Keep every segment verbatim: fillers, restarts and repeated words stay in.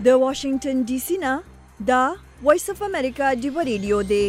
د واشنگټن ډي سي نه دا وایس اف امریکا ډیو ریډیو دی.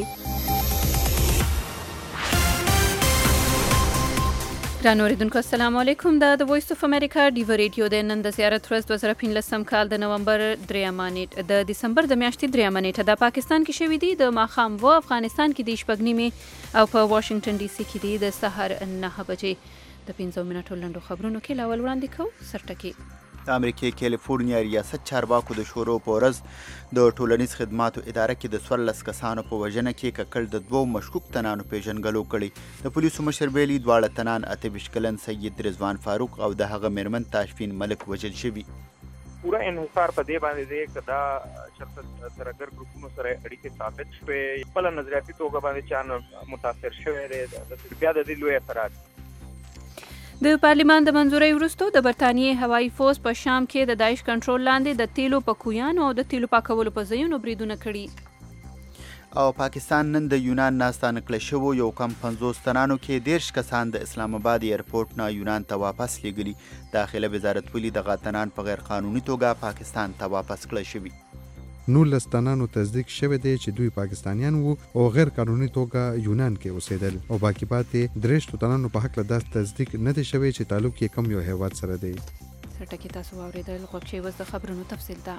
ګرانو اوریدونکو السلام علیکم. دا د وایس اف امریکا ډیو ریډیو د نن د زیارت ورځ دوه زره پنځلسم کال د نومبر دریمه نیټه د دسمبر د میاشتې دریمه نیټه د پاکستان کې شوې دي د ماښام و افغانستان کې د شپږ نیمې او په واشنگټن ډي سي کې دي د سهار نهه بجې. د پنځو منټو لنډو خبرونو کې لاول وړاندې کوو سرټکي. د امریکې کیلیفورنیا ریاست چارواکو د شورو په ورځ د ټولنیز خدماتو اداره کې د څوارلس کسانو په وژنه کې ککړ د دوو مشکوک تنانو پیژنګلو کړی. د پولیسو مشر ویلي دواړه تنان اته ویشت کلن سید رضوان فاروق او د هغه میرمن تاشفین ملک وژل شوي. پورا انحصار په دې باندې دی چې دا شخص سره ګر ګروپونو سره اړیکې ثابت شوې، خپل نظریاتي توګه باندې چا متاثر شوی دی. بیا د دې لوی اثرات د پارلمان د منظورۍ وروسته د برتانیې هوایي فوز په شام کې د داعش کنټرول لاندې د تیلو په کویانو او د تیلو پاکولو په ځایونو بریدونه کړي. او پاکستان نن د یونان ناسته نکړه شوو یو کم پنځوس تنانو کې دیرش کسان د اسلام آباد ایرپورټ نه یونان ته واپس لیږلي. داخله وزارت ویلي دغه تنان په غیر قانوني توګه پاکستان ته واپس کړه شوي. نولس تنانو تصدیق شوی دی چې دوی پاکستانیان وو او غیر قانوني توګه یونان کې اوسېدل، او باقی پاتې درېشتو تنانو په حق له داس تصدیق نه دی شوی چې تعلق یې کم یو هیواد سره دی. سرټکي تاسو واورېدل. غوږ چې اوس د خبرونو تفصیل ده.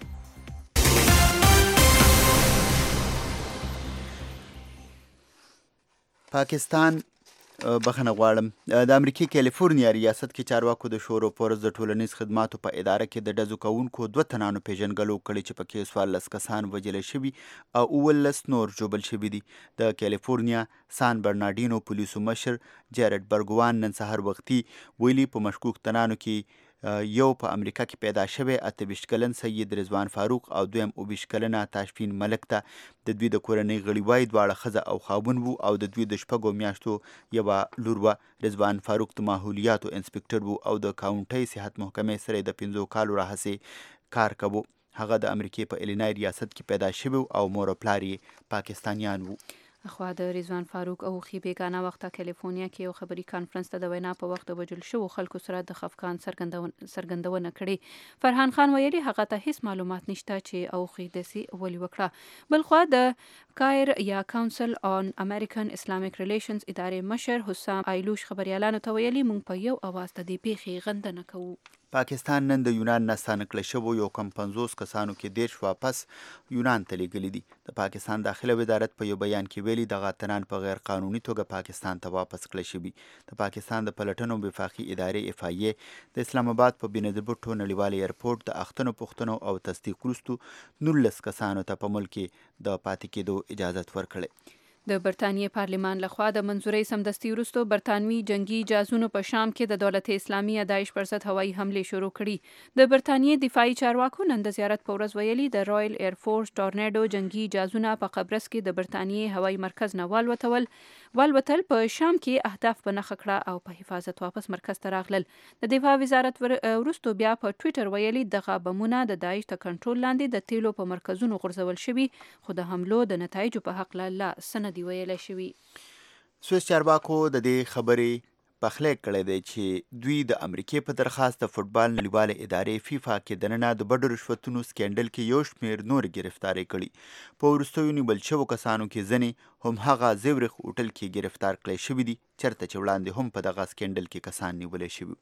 پاکستان بخنه غواړم د امریکای کیلیفورنیا ریاست کې چارواکو د شورو په ورځ د ټولنیز خدماتو په اداره کې د ډزو کوونکو دوه تنانو پیژنګلو کړي چې پکې څوارلس کسان وژل شوي او اوولس نور ژوبل شوي دي. د کیلیفورنیا سان برناډینو پولیسو مشر جیرډ برګوان نن سهار وختي ویلي په مشکوک تنانو کې یو په امریکا کې پیدا شوی اته ویشت کلن سید رضوان فاروق او دویم اوه ویشت کلنه تاشفین ملک ته د دوی د کورنۍ غړي وایي دواړه ښځه او خاوند وو او د دوی د شپږو میاشتو یوه لور وه. رضوان فاروق د ماحولیاتو انسپکټر وو او د کاونټۍ صحت محکمې سره د پنځو کالو راهیسې کار کوو. هغه د امریکې په الینای ریاست کې پیدا شوی او مور او پلار یې پاکستانیان وو. اخوا د رضوان فاروق او خي بیگانه وخته کیلیفورنیا کې یو خبري کانفرنس ته د وینا په وخت د وژل شوو خلکو سره د خفقان څرګندونه کړې. فرحان خان ویلي هغه ته هیڅ معلومات نشته چې او خي دسي ولي وکړه. بلخوا د کایر یا کاونسل آن امریکن اسلامیک ریلیشنز ادارې مشر حسام ایلوش خبريالانو ته ویلي مونږ په یو اواز ته دې پیښې غندنه کوو. پاکستان نن د یونان ناسته نکړه شوو یو کم پنځوس کسانو کې دیرش واپس یونان ته لیږلي دي. د پاکستان داخله وزارت په یو بیان کې ویلي دغه تنان په غیر قانوني توګه پاکستان ته واپس کړه شوي. د پاکستان د پلټنو وفاقي ادارې اف آی ای د اسلام آباد په بینظیر بوټو نړیوال ایرپورټ د اختنو پوښتنو او تصدیق وروسته نولس کسانو ته په ملک کې د پاتې کېدو اجازت ورکړی. د برتانیې پارلمان لخوا د منظورۍ سمدستي وروسته برتانوي جنگي جهازونو په شام کې د دولت اسلامي داعش پر ضد هوایي حملې شروع کړي. د برتانیې دفاعي چارواکو نن د زیارت په ورځ ویلي د رایل ایر فورس ټورنیډو جنگي جهازونه په قبرص کې د برتانیې هوایي مرکز نه والوتول والوتل په شام کې اهداف په نښه کړه او په حفاظت واپس مرکز ته راغلل. د دفاع وزارت وروسته بیا په ټویټر ویلي دغه بمونه د داعش تر کنټرول لاندې د تیلو په مرکزونو غورځول شوي، خو د حملو د نتایجو په حق لا سند دی ویل شوی. سویس چارواکو د دې خبرې پخلی کړی دی چې دوی د امریکې په درخواست د فوټبال نړیواله ادارې فیفا کې دننه د بډو رشوتونو سکینډل کې یو شمېر نور ګرفتاري کړي. په وروستیو نیول شوو کسانو کې ځینې هم هغه زیورخ هوټل کې ګرفتار کړی شوي دي چېرته چې وړاندې هم په دغه سکینډل کې کسان نیولی شوي.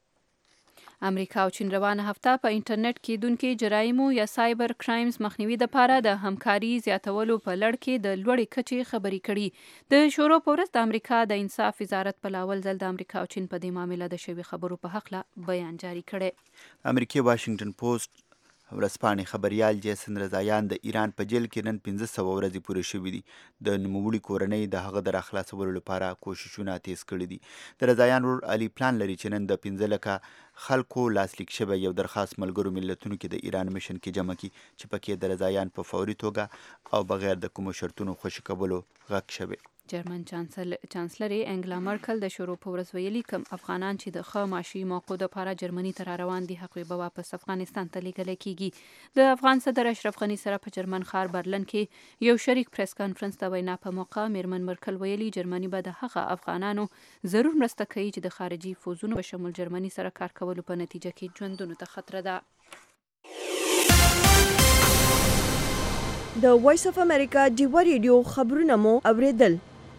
امریکا او چین روانه هفته په انټرنیټ کېدونکو جرایمو یا سایبر کرایمز مخنیوي لپاره د همکاري زیاتولو په لړ کې د لوړې کچې خبرې کړي. د شورو په ورځ د امریکا د انصاف وزارت په لاول ځل د امریکا او چین په دې معامله د شوي خبرو په حق له بیان جاری کړی. امریکای واشنگټن پوسټ ورځپاڼې خبریال جیسن رضایان د ایران په جیل کې نن پنځه سوه ورځې پوره شوي دي. د نوموړي کورنۍ د هغه د راخلاصولو لپاره کوششونه تیز کړي دي. د رضایان ورور علي پلان لري چې نن د پنځه لکه خلکو لاسلیک شوی یو درخواست ملګرو ملتونو کې د ایران مشن کې جمع کړي چې پکې د رضایان په فوري توګه او بغیر د کومو شرطونو خوشي کولو غږ شوی. جرمن چانسلر انګلا مرکل د شروع په ورځ ویلي کوم افغانان چې د ښه معاشي موقعو دپاره جرمني ته را روان دي حق به واپس افغانستان ته لیږلی کیږي. د افغان صدر اشرف غني سره په جرمن ښار برلن کې یو شریک پریس کانفرنس ته وینا په موقع میرمن مرکل ویلي جرمني به د هغه افغانانو ضرور مرسته کوي چې د خارجي فوزونو په شمول جرمني سره کار کولو په نتیجه کې ژوندونو ته خطر ده. د وایس اف امریکا ډیوه ریډیو خبرونه مو اوریدل.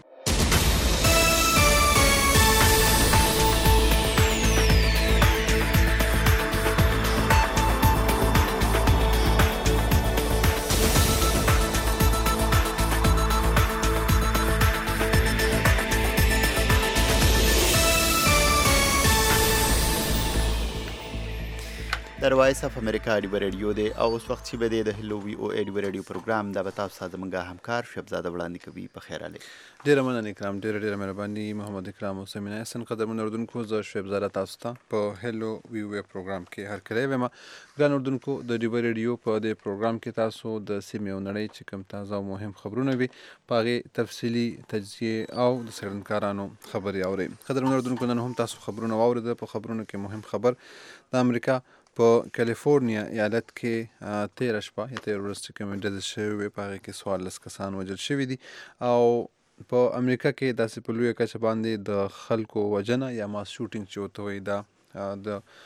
در وایس اف امریکا ډیوه ریډیو دی او اوس وخت چې به دی د هلو وی او ای ډیوه ریډیو پروګرام دا به تاسو ته زموږ همکار شهبزاده وړاندې کوي. په خیر علي. ډیره مننه اکرام، ډیره ډیره مهرباني محمد اکرام او سمینه احسن قدرمن اردوونکو. زه شهبزاده تاسو ته په هلو وی او ای پروګرام کې هر کله ویم. ګران اردوونکو، د ډیوه ریډیو په دې پروګرام کې تاسو د سیمې او نړۍ چې کوم تازه او مهم خبرونه وي په هغې تفصیلي تجزیه او د څېړنکارانو خبرې اورئ. قدرمن اردوونکو، نن هم تاسو خبرونه واورېده. په خبرونو کې مهم خبر د امریکا په کالیفورنیا ایالت کې تیره شپه یا تیره ورځ چې کومې ډزې شوې وې په هغې کې څوارلس کسان وژل شوي دي او په امریکا کې داسې په لویه کچه باندې د خلکو وژنه یا ماس شوټینګ چې ورته وایي دا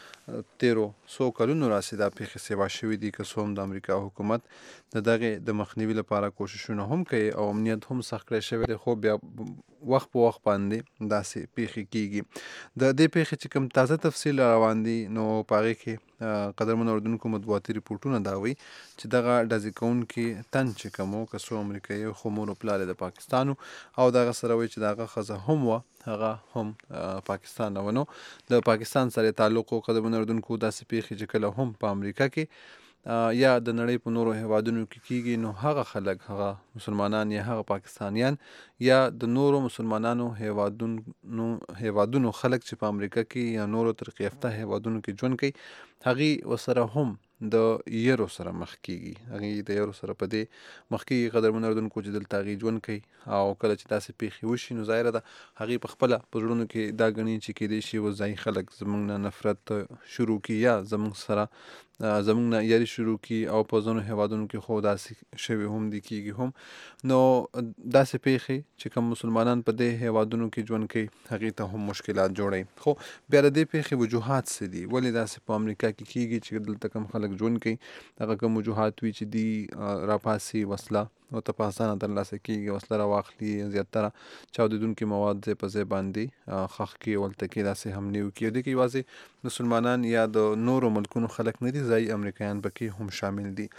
د تیرو څو کلونو راسې دا پیښې سیوا شوي دي. که څه هم د امریکا حکومت د دغې د مخنیوي لپاره کوششونه هم کوي او امنیت هم سخت کړی شوی دی، خو بیا وخت په وخت باندې داسې پیښې کیږي. د دې پیښې چې کوم تازه تفصیل روان دي نو په هغې کې قدرمن اردوونکو مطبوعاتي ریپورټونه دا وایي چې دغه ډزې کوونکي تن چې کوم و که څو امریکایي خو مور و پلار د پاکستان او دغه سره وایي چې د هغه ښځه هم وه هغه هم پاکستان نه و. نو د پاکستان سره تعلق و. قدرمن اردوونکو، داسې پیښې چې کله هم په امریکا کې یا د نړۍ په نورو هیوادونو کې کیږي نو هغه خلک، هغه مسلمانان یا هغه پاکستانیان یا د نورو مسلمانانو هیوادونو هیوادونو خلک چې په امریکا کې یا نورو ترقي یافته هیوادونو کې ژوند کوي، هغې ورسره هم د یرو سره مخ کیږي. هغې د یرو سره په دې مخ کیږي قدرمن اردوونکو چې دلته هغې ژوند کوي او کله چې داسې پیښې وشي نو ظاهره ده هغې په خپله په زړونو کې دا ګڼي چې کیدای شي وځایي خلک زموږ نه نفرت شروع کړي یا زموږ سره زموږ نه یاري شروع کړي او په ځینو هیوادونو کې خو داسې شوي هم دي کیږي هم. نو داسې پیښې چې کوم مسلمانان په دې هیوادونو کې ژوند کوي هغې ته هم مشکلات جوړوي. خو بیا د دې پیښې وجوهات څه دي؟ ولې داسې په امریکا کې کیږي چې دلته کوم خلک ژوند کوي هغه کوم وجوهات وي چې دي راپاسي وسله او ته په اسانه ترلاسه کېږي، وسله راواخلي، زیاتره چاودېدونکي مواد ځای په ځای باندې ښخ کړي، ولته کې داسې حملې وکړي. دې کې یوازې مسلمانان یا د نورو ملکونو خلک نه دي، ځایي امریکایان پکې هم شامل دي.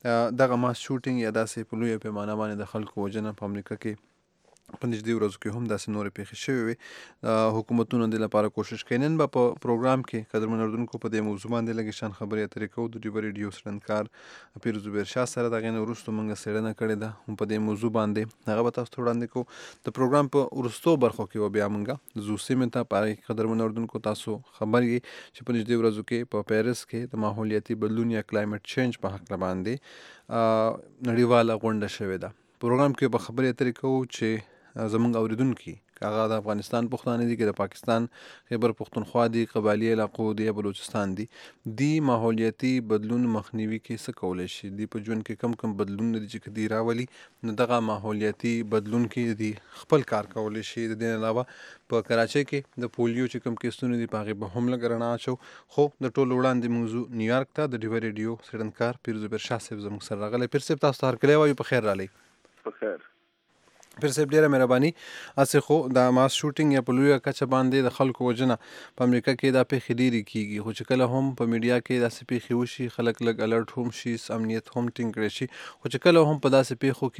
دغه ماس شوټینګ یا داسې په لویه پیمانه باندې د خلکو وژنه په امریکا کې په نږدې ورځو کې هم داسې نورې پیښې شوې وې. حکومتونه دې لپاره کوشش کوي. نن به په پروګرام کې قدرمن اردوونکو په دې موضوع باندې لږې شان خبرې اترې کوو. د ډیوه ریډیو څېړنکار پیر زبیر شاه سره د هغې نه وروستو موږ څېړنه کړې ده هم په دې موضوع باندې، هغه به تاسو ته وړاندې کوو. د پروګرام په وروستو برخو کې به بیا موږ ځو سیمې ته. په هغې کې قدرمن اردوونکو تاسو خبر یې چې په نږدې ورځو کې په پیرس کې د ماحولیاتي بدلون یا کلایمټ چینج په هکله باندې نړیواله غونډه شوې ده. پروګرام کې به خبرې اترې کوو چې زموږ اوریدونکي که هغه د افغانستان پښتانه دي، که د پاکستان خیبر پښتونخوا دي، قبایلي علاقو دي یا بلوچستان دي، دی ماحولیاتي بدلون مخنیوي کې څه کولی شي؟ دی په ژوند کې کم کم بدلونونه دي چې که دی راولي نو دغه ماحولیاتي بدلون کې دی خپل کار کولی شي. د دې علاوه په کراچۍ کې د پولیو چې کوم کیسونه دي په هغې به هم لږ رڼا اچو. خو د ټولو وړاندې موضوع نیویارک ته د ډیوه ریډیو څېړنکار پیر زبیر شاه صاحب زموږ سره راغلی. پیر صاحب تاسو ته هرکلی وایو، په خیر راغلی. په خیر. پیر صاحب ډېره مهرباني. هسې خو د ماس شوټینګ یا په لویه کچه باندې د خلکو وژنه په امریکا کې دا پیښې ډېرې کیږي، خو چې کله هم په میډیا کې داسې پیښې وشي خلک لږ الرټ هم شي، امنیت هم ټینګ کړی شي. خو چې کله هم په داسې پیښو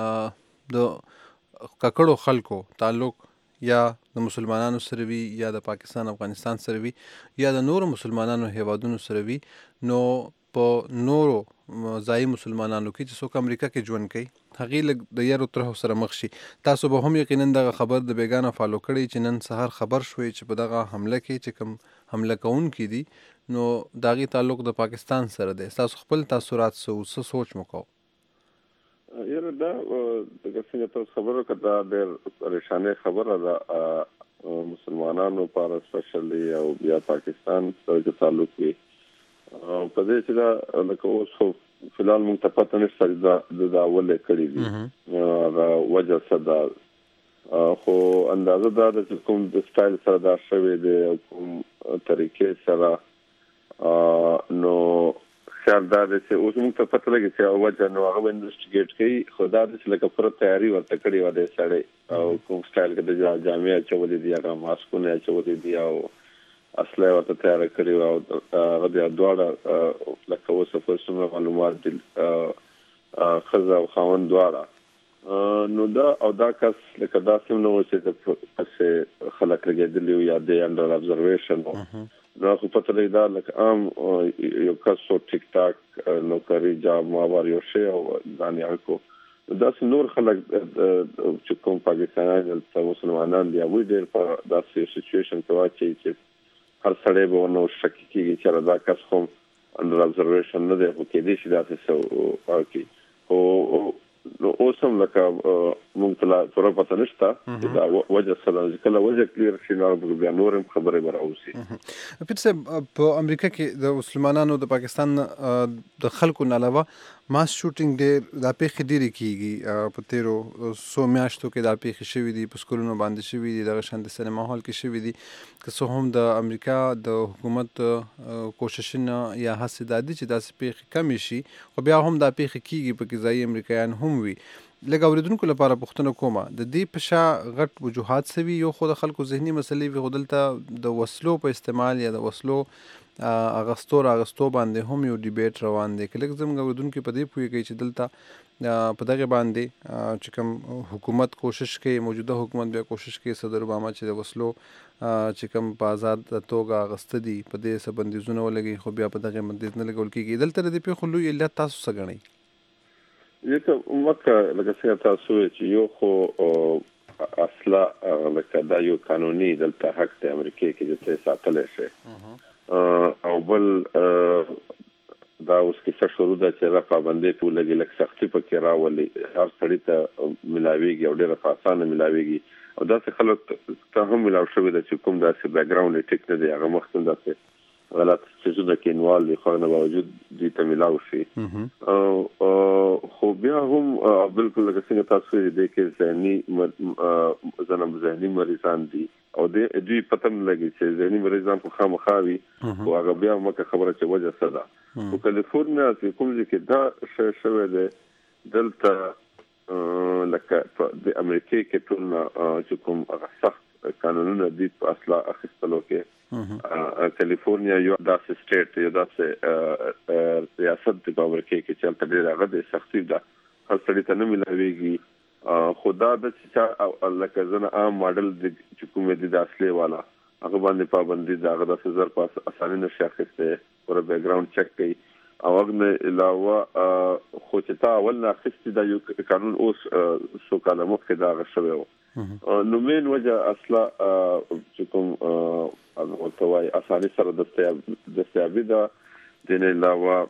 کې د ککړو خلکو تعلق یا د مسلمانانو سره وي یا د پاکستان افغانستان سره وي یا د نورو مسلمانانو هیوادونو سره وي، نو په نورو ځایي مسلمانانو کې چې څوک امریکا کې ژوند کوي هغې لږ د یرو ترهو سره مخ شي. تاسو به هم یقینا دغه خبر د بیګانه فالو کړی چې نن سهار خبر شوی چې په دغه حمله کې چې کوم حمله کوونکي دي نو د هغې تعلق د پاکستان سره دی. تاسو خپل تاثرات څه و، څه سوچ مو کوو؟ یاره دا دغه څنګه تاسو خبره وکړه دا ډېر پریشانۍ خبره ده مسلمانانو لپاره سپیشلي او بیا پاکستان سره چې تعلق وي په دې چې دا لکه اوس خو فلحال موږ ته پته نشته چې دا ولې کړي دي دا وجه څه ده، خو اندازه دا ده چې کوم د سټایل سره دا شوی دی او کوم طریقې سره نو خیال دا دی چې اوس موږ ته پته لګي چې وجه نو هغه انویسټیګیټ کوي خو دا چې لکه پر تیاری ورته کړې و د سړی او کوم سټایل کې د جامع اچولې دي هغه ماسکونه اچولې دي او اصله ورته تیار کړی و او هغه د دواړه لکه اوس په څومره معلومات دي خزه او خاوند دواړه نو دا او دا کس لکه دا سم نو چې د پسې خلک لګېدلی یا د انډر ابزرویشن نو خو پته لګی دا لکه عام یو کس سو ټیک ټاک نوکری جاب ماوار یو شی او ځان یې کو دا نور خلک چې کوم پاکستانیان او مسلمانان دي هغوی ډېر په داسې سچویشن کې واچوي چې هر سړی به ورنه شک کېږي چې دا کس خو انډر ابزرویشن نه دی خو کېدای شي داسې څه وکړي خو نو اوس هم لکه موږ ته لا پوره پته نشته چې دا وجه څه ده چې کله وجه کلیر شي نو بیا نور هم خبرې به راوځي. پیر صاحب په امریکا کې د مسلمانانو د پاکستان د خلکو نه علاوه ماس شوټینګ ډېر دا پیښې ډېرې کېږي په تېرو څو میاشتو کې دا پیښې شوي دي په سکولونو باندې شوي دي دغه شان د سینما هال کې شوي دي که څه هم د امریکا د حکومت کوششونه یا هڅې دا دي چې داسې پیښې کمې شي خو بیا هم دا پیښې کېږي پکې ځایي امریکایان هم وي. لږ اورېدونکو لپاره پوښتنه کومه د دې په شا غټ وجوهات څه وي یو خو د خلکو ذهني مسلې وي خو دلته د وسلو په استعمال یا د وسلو اغستو راغستو باندې هم یو ډیبیټ روان دی که لږ زموږ اورېدونکي په دې پوهېږي چې دلته په دغې باندې چې کوم حکومت کوشش کوي موجوده حکومت بیا کوشش کوي صدر اوباما چې د وسلو چې کوم په آزاد توګه اغسته دي په دې څه بندیزونه ولګوي خو بیا په دغې بندیز نه لګول کېږي دلته د دې پیښو لوی علت تاسو څه ګڼئ؟ یکه مکه لکه څنګه تاسو چې یو خو اصله لکه دا یو قانوني دلته حق د امریکا کې چې ته ساتلی شي او بل دا اوس کیسه شروع ده چې را پابندۍ په لګي لکه سختي پکې راولي هر سړی ته ملاويږي او ډېر په اسانه ملاويږي او داسې خلک ته هم ملاو شوی ده چې کوم داسې بیک ګراوند ټیک نه دی هغه مخکې داسې غلط څیزونه کې انوال دي خو نه باوجود دې ته ملاو شي خو بیا هم بالکل لکه څنګه تاسو دې کې ذهني ځنم ذهني مریضان دي او دې دوی پته نه لګي چې ذهني مریضان په خامخاوي او هغه بیا مکه خبره چې وجه څه ده په کالیفورنیا کې کوم ځای کې دا شی شوی دی دلته لکه د امریکا کې ټول چې کوم هغه سخت قانونونه دي په اصله اخیستلو کې کالیفورنیا یو داسې سټیټ یو داسې ریاست دی په امریکا کې چې هلته ډېر هغه د سختي ده هر سړي ته نه ملاویږي خو دا د چې لکه زه عام ماډل چې کوم دي د اصلي والا هغه باندې پابندي ده هغه داسې زر په اساني نشي اخیستی پوره بیک ګراوند چک کوي او هغه نه علاوه خو چې تا اول نه اخیستي دا یو قانون اوس څو کاله مخکې دا هغه شوی و نو مین وجه اصلا چې کوم ورته وایي اساني سره دستیابي ده دې نه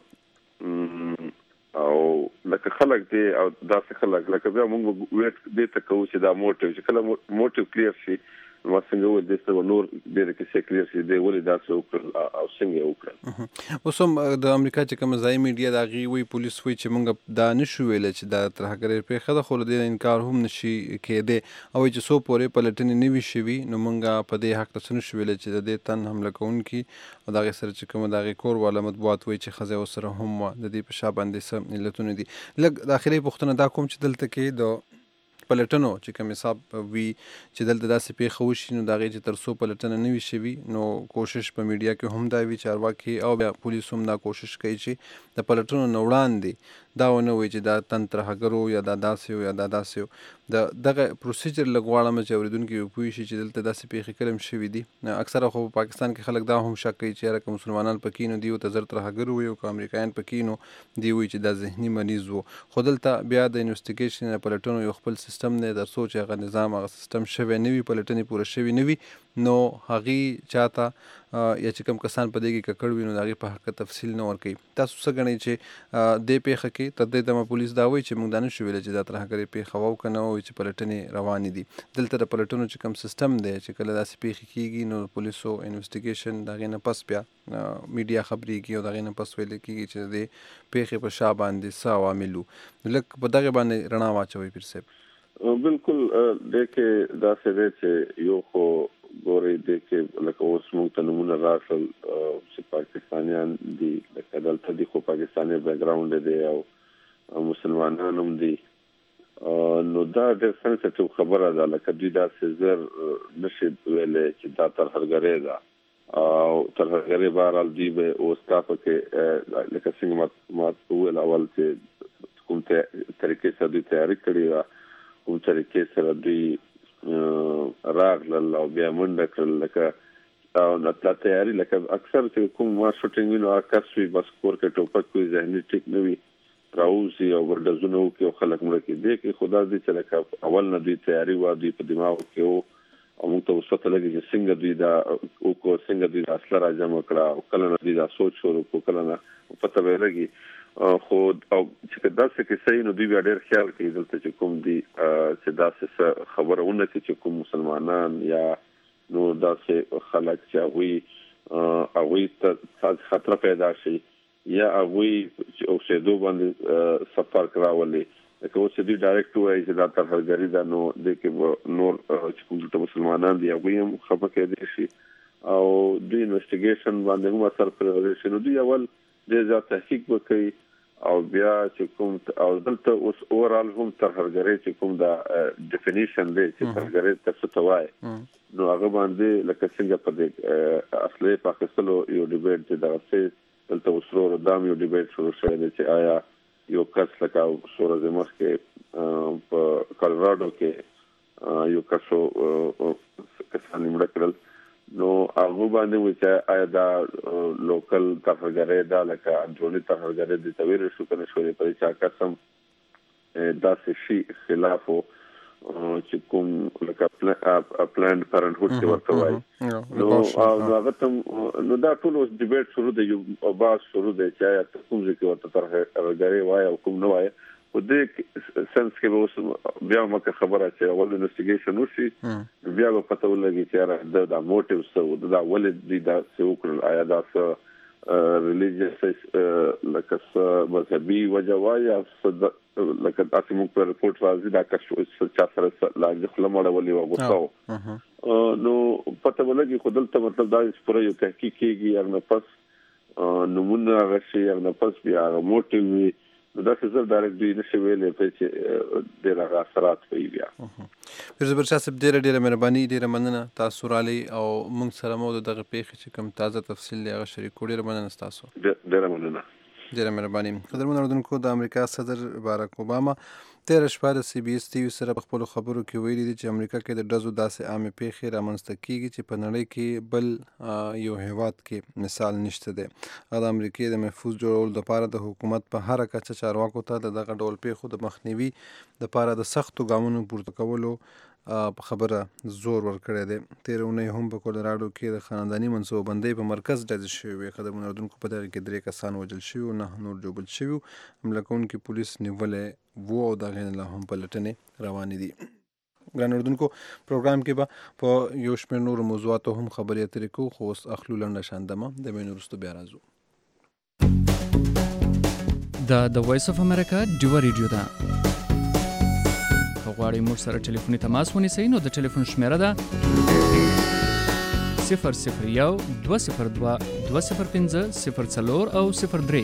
علاوه او لکه خلک دی او داسې خلک لکه بیا موږ ویټ دې ته کوو چې دا موټیو چې کله موټیو کلیر شي ما څنګه ول دې څه نور ډېر کې څه کلیر شي دی ولې داسې وکړل او څنګه وکړل اوس هم د امریکا چې کوم ځای میډیا د هغې وایي پولیس وایي چې موږ دا نشو ویلی چې دا ترهګرۍ پېښه ده خو له دې انکار هم نشي کېدی او وایي چې څو پورې پلټنې نه وي شوي نو موږ په دې حق ته څه نشو ویلی چې د دې تن حمله کوونکي او د هغې سره چې کومه د هغې کور والا مطبوعات وایي چې ښځه ورسره هم وه د دې په شا باندې څه علتونه دي. لږ د اخري پوښتنه دا کوم چې دلته کې د پلټنو چې کوم حساب وي چې دلته داسې پیښه وشي نو د هغې چې تر څو پلټنه نه وي شوي نو کوشش په میډیا کې هم دا وي چارواکي او بیا پولیس هم دا کوشش کوي چې د پلټنو نه وړاندې دا ونه وایي چې دا تن ترهګرو یا دا داسې یا دا داسې د دغه پروسیجر لږ غواړم چې اورېدونکي وپوه شي چې دلته داسې پیښې کله هم شوي دي. اکثره خو په پاکستان کې خلک دا هم شک کوي چې یاره که مسلمانان پکې نو دوی ورته زر ترهګر ووایي او که امریکایان پکې نو دوی وایي چې دا ذهني مریض و خو دلته بیا د انویسټیګیشن یا پلټنو یو خپل سیستم دی تر څو چې هغه نظام هغه سیستم شوی نه وي پلټنې پوره شوي نه وي نو هغې چاته یا چې کوم کسان په دې کې ککړ وي نو د هغې په حق تفصیل نه ورکوي. تاسو څه ګڼئ چې دې پیښه کې تر دې دمه پولیس دا وایي چې موږ دا نشو ویلی چې دا ترهګرۍ پیښه وه او که نه وایي چې پلټنې روانې دي. دلته د پلټنو چې کوم سیستم دی چې کله داسې پیښې کېږي نو پولیسو انویسټیګیشن د هغې نه پس بیا میډیا خبرېږي او د هغې نه پس ویلی کېږي چې د دې پیښې په شا باندې څه عوامل وو. لږ په دغې باندې رڼا واچوئ پیر صاحب. بالکل دې کې داسې دی چې یو خو ګورې د کې لکه اوس موږ ته نمونه راغلل چې پاکستانیان دي لکه دلته دي خو پاکستاني بیک ګراوند دی او مسلمانان هم دي نو دا ډېر سنسټیو خبره ده لکه دوی داسې زر نشي ویلی چې دا ترهګري ده او ترهګري بهرحال دوی به اوس تا پکې لکه څنګه ما وویل اول چې کوم طریقې سره دوی تیاري کړې وه کوم طریقې سره دوی راغلل او بیا منډه کړل لکه او دا تیاري لکه اکثر چې کوم ما شوټینګ وینو عکس وي بس کور کې ټوپک وي ذهني ټیک نه وي راوځي او ورډزونه وکړي او خلک مړه کړي دې کې خدا دې چې لکه اول نه دوی تیاري وه دوی په دماغ کې وو او موږ ته اوس پته لګي چې څنګه دوی دا وکړو څنګه دوی دا اسلحه راجمع کړه او کله نه دوی دا سوچ شروع کړو کله نه پته به لګي خو او چې داسې کې صحیح نو دوی بیا ډېر خیال کوي دلته چې کوم دي چې داسې خبره ونه کړي چې کوم مسلمانان یا نو داسې خلک چې هغوی هغوی ته خطره پیدا شي یا هغوی چې اوسېدو باندې سفر راولي لکه اوس دوی ډایرکټ وایي چې دا ترهګري ده نو دې کې نور چې کوم دلته مسلمانان دي هغوی هم خفه کېدای شي او دوی انویسټیګیشن باندې هم اثر پرېږدی شي نو دوی اول ډېر زیات تحقیق وکړي او بیا چې کوم او دلته اوس اوورال هم ترهګري چې کوم دا ډیفینیشن دی چې ترهګري ته څه ته وایي نو هغه باندې لکه څنګه په دې اصلي په اخیستلو یو ډیبیټ چې دغسې دلته اوس ورو ورو دام یو ډیبیټ شروع شوی دی چې آیا یو کس لکه څو ورځې مخکې په کالراډو کې یو کسو کسان یې مړه کړل نو هغه باندې وایي چې آیا دا لوکل ترهګري ده لکه انډروني ترهګري دې ته ویلی شو که نه شولې په دې چې هغه کس هم داسې شي خلاف و چې کوم لکه پلانډ پرنټهوډ چې ورته وایي نو هغه ته نو دا ټول اوس ډیبیټ شروع دی یو بحث شروع دی چې آیا کوم ځای کې ورته ترهګري وایي او کوم نه وایي په دې سنس کې به اوس بیا مکه خبره چې اول انویسټیګیشن وشي بیا به پته ولګي چې یاره دا موټیو څه و دا ولې دوی داسې وکړل آیا دا څه ریلیجیس لکه څه مذهبي وجه وایي یا لکه داسې موږ په رپورټ راځي دا کس چا سره لانجه خوله مړولې وه غوسه و نو پته به لګي خو دلته مطلب دا چې پوره یو تحقیق کېږي هغه نه پس نومونه هغه شي هغه نه پس بیا هغه موټیو وي نو داسې زر ډایرکټ دوی نشي ویلی پرې چې ډېر هغه اثرات کوي بیا پیرزبر شاه صاحب ډېره ډېره مهرباني ډېره مننه تاسو رالی او موږ سره مو د دغه پیښې چې کوم تازه تفصیل دی هغه شریک کړو ډېره مننه ستاسو ډېره مننه ډېره مهرباني قدرمنو اورېدونکو د امریکا صدر باراک اوباما تېره شپه د سی بي اس ټي وي سره په خپلو خبرو کې ویلي دي چې امریکا کې د ډزو داسې عامې پیښې رامنځته کیږي چې په نړۍ کې بل یو هیواد کې مثال نشته دی هغه د امریکې د محفوظ جوړولو دپاره د حکومت په هره کچه چارواکو ته د دغه ډول پیښو د مخنیوي دپاره د سختو ګامونو پورته کولو په خبره زور ورکړی دی تېره اونۍ هم په کولراډو کې د خانداني منصوبه‌بندۍ په مرکز ډزې شوې وې قدرمنو اورېدونکو په دغې کې درې کسان وژل شوي وو نهه نور ژوبل شوي وو حمله کوونکي پولیس نیولی وو او د هغې نه لا هم پلټنې روانې دي ګران اورېدونکو پروګرام کې به په یو شمېر نورو موضوعاتو هم خبرې اترې کوو خو اوس اخلو لنډه شاندمه د مینو وروسته بیا راځو دا د وایس اف امریکا ډیوه ریډیو ده غواړئ موږ سره ټلیفوني تماس ونیسئ نو د ټلیفون شمیره ده صفر صفر یو دوه صفر دوه دوه صفر پنځه صفر څلور او صفر درې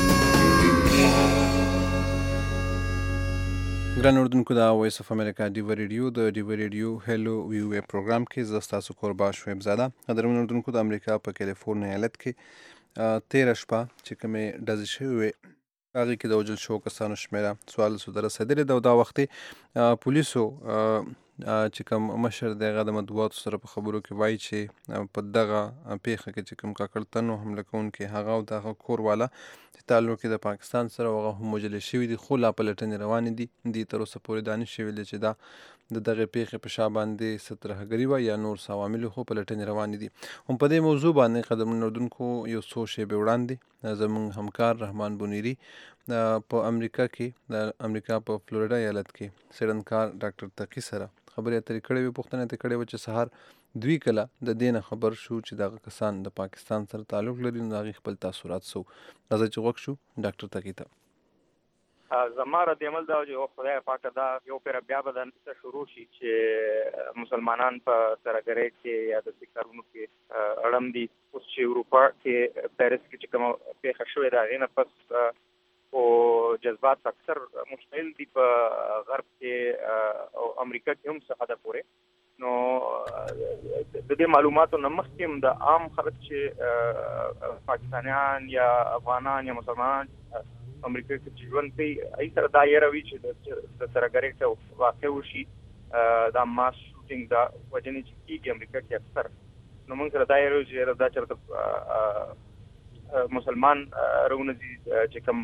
ګران اورېدونکو د وایس اف امریکا ډیوه ریډیو د ډیوه ریډیو هیلو ویو وی پروګرام کې زه ستاسو کوربا شعیب زاده قدرمنو اورېدونکو د امریکا په کیلیفورنیا ایالت کې تېره شپه چې کومې ډزې شوې وې هغې کې د وژل شوو کسانو شمېره څوارلسو ته رسېدلې ده او دا وختې پولیسو چې کوم مشر دی هغه د مطبوعاتو سره په خبرو کې وایي چې په دغه پیښه کې چې کوم کاکړتن و حمله کوونکي هغه او د هغه کور والا چې تعلق یې د پاکستان سره هغه هم وژلې شوي دي خو لا پلټنې روانې دي دې تر اوسه پورې دا نشي ویلی چې دا د دغې پیښې په شا باندې څه ترهګري وه یا نور څه عوامل خو پلټنې روانې دي هم په دې موضوع باندې قدرمنو اورېدونکو یو څو شیبې وړاندې زموږ همکار رحمان بونیري په امریکا کې د امریکا په فلوریډا ایالت کې څېړنکار ډاکټر تقي سره خبرې اترې کړې وې پوښتنه یې کړې وه چې سهار دوی کله د دې نه خبر شو چې دغه کسان د پاکستان سره تعلق لري نو د هغې خپل تاثرات څه و راځئ چې غوږ شو ډاکټر تقي ته زماره د عمل دا چې خدای پاک دا یو پیر بیا بدن څه شروع شي چې مسلمانان په ترګری کې یا د سکرونو کې اړم دي اوس چې اروپا کې پیرس کې چې کوم پیښه شوې ده غینه پس او جذبات اکثر مشتمل دي په غرب کې او امریکا کې هم څه حد پورې نو د دې معلوماتو نه مخکې هم د عام خلک چې پاکستانیان یا افغانان یا مسلمانان امریکا کې ژوند کوي ای سره دا یې راوي چې د ترګری ته واقع وشي دا ماس شوټینګ دا وجنې چې کیږي امریکا کې اکثر نو موږ سره دا یې راوي چې دا چرته مسلمان رونځي چې کوم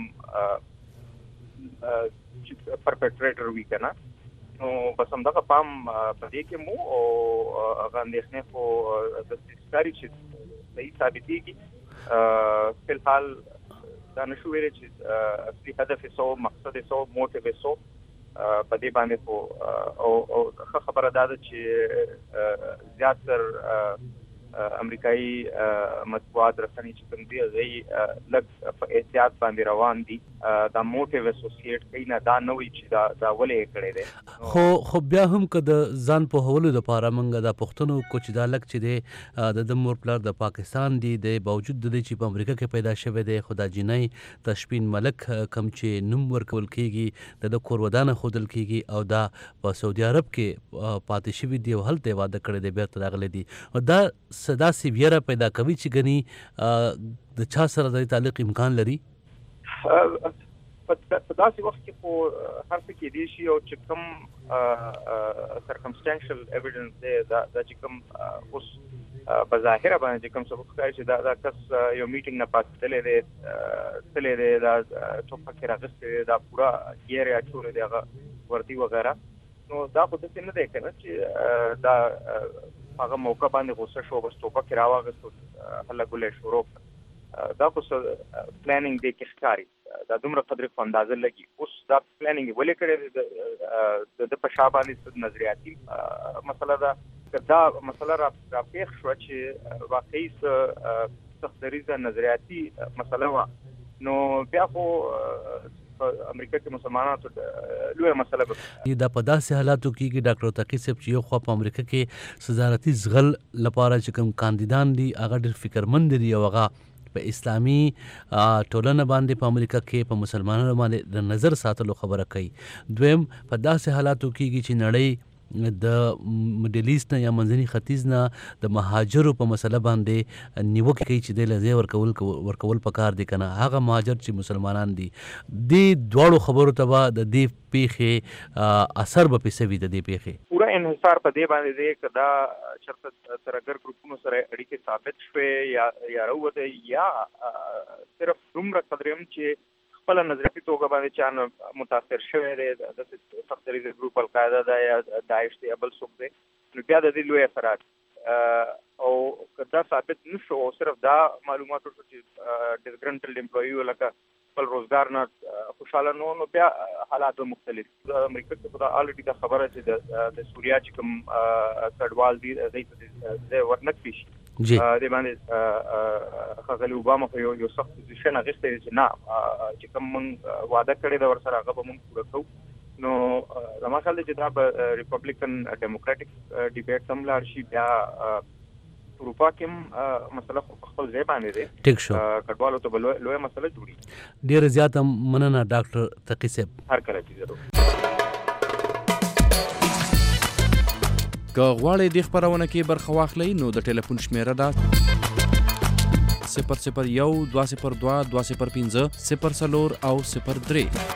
پرپیټریټر وی کنه نو بس هم دغه پام په دې کې مو او هغه اندېښنې خو د ستاري چې صحیح ثابتېږي فی الحال دا نشو ویل چې اصلي هدف یې سو مقصد یې سو موټیو یې سو په دې باندې خو او او خبره دا ده چې زیات تر امریکایي مطبوعات رسنۍ چې کوم دي هغوی لږ په احتیاط باندې روان دي دا موټیو اسوسییټ کوي نه دا نه وایي چې دا دا ولې یې کړی دی خو خو بیا هم که د ځان پوهولو دپاره موږ دا پوښتنه وکړو چې دا لږ چې دی د ده مور پلار د پاکستان دي د باوجود د دې چې په امریکا کې پیدا شوی دی خو دا جینۍ تشبین ملک کم چې نوم ورکول کېږي د ده کور ودانه ښودل کېږي او دا په سعودي عرب کې پاتې شوي دي او هلته یې واده کړی دی بیرته راغلی دي دا داسې ویره پیدا کوي چې ګني د چا سره د تعلق امکان لري په داسې وخت کې خو هر څه کېدای شي او چې کوم سرکمسټانشل ایویډنس دی دا چې کوم اوس په ظاهره باندې چې کوم څه ښکاري چې دا دا کس یو میټینګ نه پاتې تللی دی تللی دی دا ټوپک یې راغوستی دی دا پوره ګیر یې اچولی دی هغه وردي وغیره نو دا خو داسې نه دی که نه چې دا هغه موقع باندې غوسه شو بس ټوپک یې راواغېستو هله ګوله یې شروع کړه دا خو څه پلانینګ دی کې ښکاري دا دومره قدرې خو اندازه لګي اوس دا پلانینګ یې ولې کړی دی د ده په شا باندې نظریاتي مسله ده که دا مسله را راپېښ شوه چې واقعي څه سختدریزه نظریاتي مسله وه نو بیا خو په امریکا کې مسلمانانو ته لویه مسله به دا په داسې حالاتو کېږي ډاکټر تقي صاحب چې یو خوا په امریکا کې صدارتي زغل لپاره چې کوم کاندیدان دي هغه ډېر فکرمند دي او هغه په اسلامي ټولنه باندې په امریکا کې په مسلمانانو باندې د نظر ساتلو خبره کوي دویم په داسې حالاتو کېږي چې نړۍ د مډل ایسټ نه یا منځني ختیځ نه د مهاجرو په مسله باندې نیوکې کوي چې دی له ځای ورکول ورکول پکار دي که نه هغه مهاجر چې مسلمانان دي دې دواړو خبرو ته به د دې پیښې اثر به پې څه وي د دې پیښې پوره انحصار په دې باندې دی که دا چېرته ترهګر ګروپونو سره اړیکې ثابت شوې یا یا راووتی یا صرف دومره قدرې هم چې خپله نظریاتي توګه باندې چا متاثر شوی دی داسې سختدریځه ګروپ القاعده ده یا داعش دی یا بل څوک دی نو بیا د دې لوی اثرات او که دا ثابت نه شو او صرف دا معلومات وشو چې ډسګرنټلډ امپلوي لکه خپل روزګار نه خوشحاله نو نو بیا حالات به مختلف د امریکا کې خو دا الریډي دا خبره چې د سوریا چې کوم کډوال دي دوی ته ورنکړي شي جی د باندې ښاغلي اوباما خو یو سخت پوزیشن اخیستی دی چې نه چې کوم موږ وعده کړې ده ورسره هغه به موږ پوره کوو نو زما خیال دی چې دا به ریپبلیکن ډیموکراټک ډیبیټ هم لاړ شي بیا اروپا کې هم مسله په خپل ځای باندې دی ټیک شو کډوالو ته به لویه مسله جوړي ډېره زیاته مننه ډاکټر تقي صاحب هر کله چې ضرور که غواړئ دې خپرونه کې برخه واخلئ نو د ټلیفون شمیره ده صفر صفر یو دوه صفر دوه دوه صفر پنځه صفر څلور او صفر درې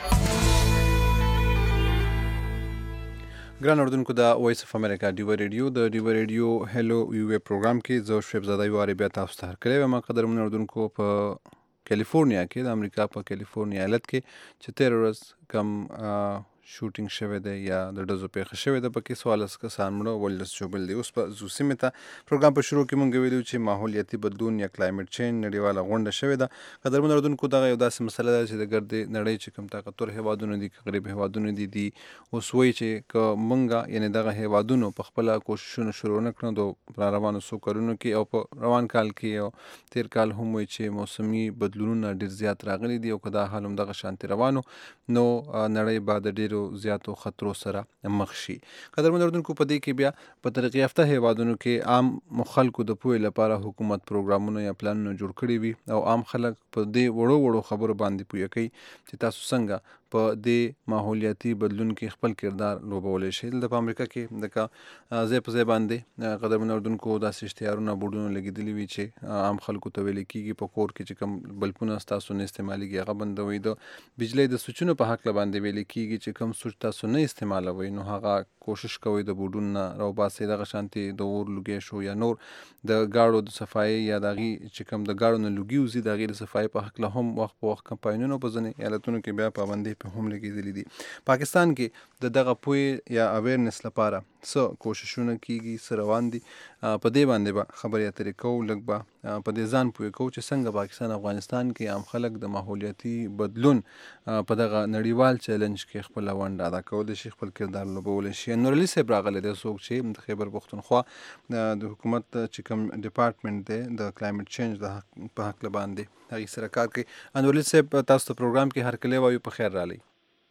ګران اردوونکو د وایس اف امریکا ډیوه ریډیو د ډیوه ریډیو هلو ویو پروګرام کې زه شعیب زاده یو وارې بیا تاسو ته هرکلی وایم قدرمنو اردوونکو په کیلیفورنیا کې د امریکا په کیلیفورنیا ایالت کې چې تېره ورځ کم شوټینګ شوی دی یا د ډزو پیښه شوې ده پکې څوارلس کسان مړه ولس ژوبل دي. اوس په زو سیمې ته پروګرام په شروع کې مونږ ویلو چې ماحولیاتي بدلون یا کلایمټ چینج نړیواله غونډه شوې ده. قدرمنو اورېدونکو دغه یو داسې مسله ده چې د ګردې نړۍ چې کوم طاقتور هیوادونه دي غریب هیوادونه دي دي اوس وایي چې که مونږ یعنې دغه هیوادونو په خپله کوششونه شروع نه کړو د را روانو څو کلونو کې او په روان کال کې او تیر کال هم وایي چې موسمي بدلونونه ډېر زیات راغلي دي او که دا حال هم دغه شانتې روانو نو نړۍ به د ډېرو زیاتو خطرو سره مخ شي. قدرمنو اورېدونکو په دې کې بیا په ترقي یافته هیوادونو کې عام خلکو د پوهې لپاره حکومت پروګرامونه یا پلانونه جوړ کړي وي او عام خلک په دې وړو وړو خبرو باندې پوهه کوي چې تاسو څنګه په دې ماحولیاتي بدلون کې خپل کردار لوبولی شي. دلته په امریکا کې دغه ځای په ځای باندې قدرمنو اورېدونکو داسې اشتهارونه بورډونه لګېدلي وي چې عام خلکو ته ویل کېږي په کور کې چې کوم بلپونه ستاسو نه استعمالېږي هغه بندوئ. د بجلۍ د سوچونو په هکله باندې ویل کېږي چې کوم سوچ تاسو نه استعمالوئ نو هغه کوشش کوئ د بورډونو نه راوباسئ. دغه شانتې د اور لوګی شو یا نور د ګاړو د صفایۍ یا د هغې چې کوم د ګاړو نه لوګي وځي د هغې د صفایۍ په هکله هم وخت په وخت کمپاینونه په ځینې ایالتونو کې بیا پابندۍ په هم لګېدلي دي. پاکستان کې د دغه پوهې یا اویرنس لپاره څه کوششونه کېږي څه روان دي په دې باندې به خبرې اترې کوو. لږ به په دې ځان پوهې کوو چې څنګه پاکستان افغانستان کې عام خلک د ماحولیاتي بدلون په دغه نړیوال چیلنج کې خپله ونډه ادا کولی شي خپل کردار لوبولی شي. نورعلي صاحب راغلی دی څوک چې د خیبر پښتونخوا د حکومت چې کوم ډپارټمنټ دی د کلایمټ چینج د په هکله باندې هغې سره کار کوي. نورعلي صاحب تاسو ته پروګرام کې هرکلی وایو په خیر رالی.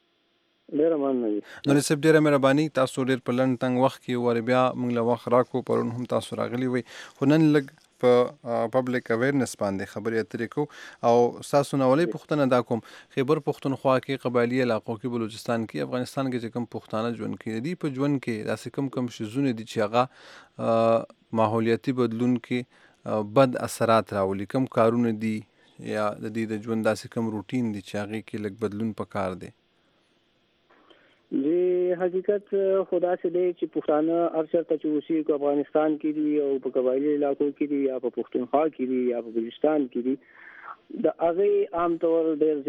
ډېره مننه. نورعلي صاحب ډېره مهرباني تاسو ډېر په لنډ تنګ وخت کې ور بیا موږ له وخت راکړو پرون هم تاسو راغلي وئ خو نن لږ په پبلک اویرنس باندې خبرې اترې کوو او ستاسو نه اولۍ پوښتنه دا کوم خیبر پښتونخوا کې قبایلي علاقو کې بلوچستان کې افغانستان کې چې کوم پښتانه ژوند کوي د دې په ژوند کې داسې کوم کوم شیزونه دي چې هغه ماحولیاتي بدلون کې بد اثرات راولي کوم کارونه دي یا د دې د ژوند داسې کوم روټین دي چې هغې کې لږ بدلون پکار دی؟ د حقیقت خدا سے دی چې پښتانه هر چېرته چې اوسي که افغانستان کې دي او په قبایلي علاقو کې دي یا په پښتونخوا کې دي یا په بلوچستان کې دي د هغې عام طور ډېر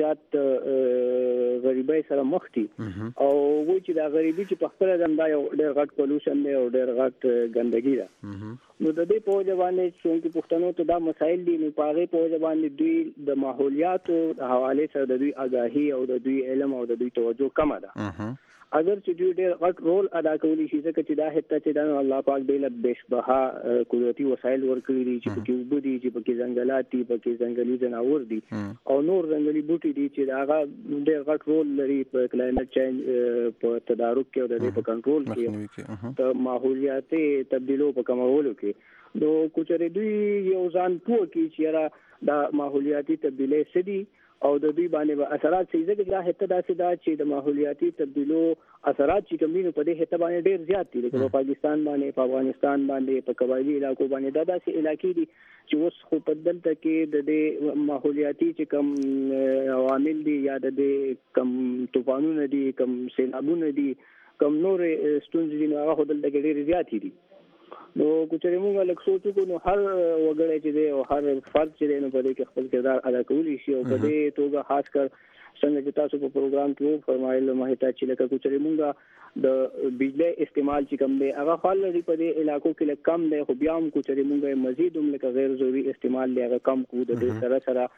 زیات غریبۍ سره مخ دي او وایي چې دا غریبي چې په خپله دا یو ډېر غټ پلوشن دی او ډېر غټ ګندګي ده. نو د دې په وجه باندې څومره پښتنو ته دا مسایل دي نو په هغې په وجه باندې دوی د ماحولیاتو حوالې سره د دوی آګاهي او د دوی علم او د دوی توجه کمه ده. اگر چې دوی ډېر غټ رول ادا کولی شي ځکه چې دا حتی چې دا الله پاک دوی له بېشبها قدرتي وسایل ورکړي دي چې پکې اوبه دي چې پکې ځنګلات دي پکې ځنګلي ځناور دي او نور ځنګلي بوټي دي چې هغه ډېر غټ رول لري په کلایمټ چینج په تدارک کې او د دې په کنټرول کې د ماحولیاتي تبدیلو په کمولو کې. نو کوچري دوی یو ځان پوه کړي چې یاره دا ماحولیاتي تبدیلۍ څه دي او د دوی باندې به اثرات څه ځکه چې دا حتی داسې ده چې د ماحولیاتي تبدیلو اثرات چې کوم دي نو په دې حتی باندې ډېر زیات دي لکه په پاکستان باندې په افغانستان باندې په قبایلي علاقو باندې دا داسې علاقې دي چې اوس خو په دلته کې د دې ماحولیاتي چې کوم عوامل دي یا د دې کوم طوفانونه دي کوم سیلابونه دي کوم نور ستونزې دي نو هغه خو دلته کې ډېرې زیاتې دي. نو کوچري موږ لږ سوچ وکړو نو هر وګړی چې دی او هر فرد چې دی نو په دې کې خپل کردار ادا کولی شي او په دې توګه خاص کر څنګه چې تاسو په پروګرام کې فرمایل مهته چې لکه کوچري موږ د بجلی استعمال چې کم دی هغه خال لري په دې علاقو کې لږ کم دی خو بیا هم کوچري موږ مزید هم لکه غیر ضروري استعمال دی هغه کم کو د دې سره سره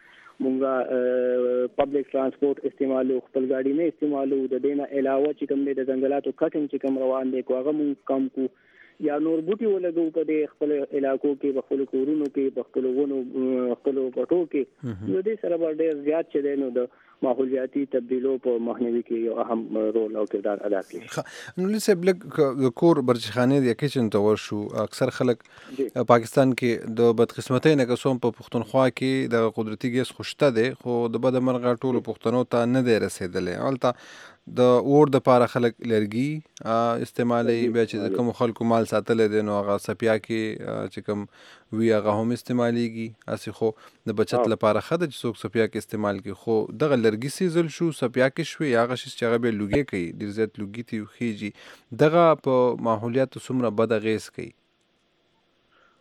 موږ پبلک ترانسپورت استعمالو خپل ګاډي نه استعمالو د دې نه علاوه چې کوم دی د ځنګلاتو کټینګ چې کوم روان دی هغه موږ کم کو یا نور بوټي ولګو په دې خپل علاقو کې په خپل کورونو کې په خپل ونو خپل پټو کې نو دې سره به ډېر زیات چې دی نو د ماحولیاتي تبدیلو په مخنیوي کې یو اهم رول او کردار ادا کوي. نو لسه بلک د کور برچخانه د کچن ته ورشو اکثر خلک پاکستان کې د بدقسمتۍ نه قسم په پښتونخوا کې د قدرتي ګیس خوشته دی خو د بد مرغه ټولو پښتنو ته نه دی رسیدلی. البته د اور د پاره خلک لرګي استعمالي بیا چې کوم خلکو مال ساتل دي نو هغه سپیا کې چې کوم وی هغه هم استعماليږي اسی خو د بچت لپاره خد چې څوک سپیا کې استعمال کوي خو دغه لرګي سیزل شو سپیا کې شوی هغه شي چې هغه به لوګي کوي ډیر زیات لوګي تی خيږي دغه په ماحولیات څومره بد غیس کوي.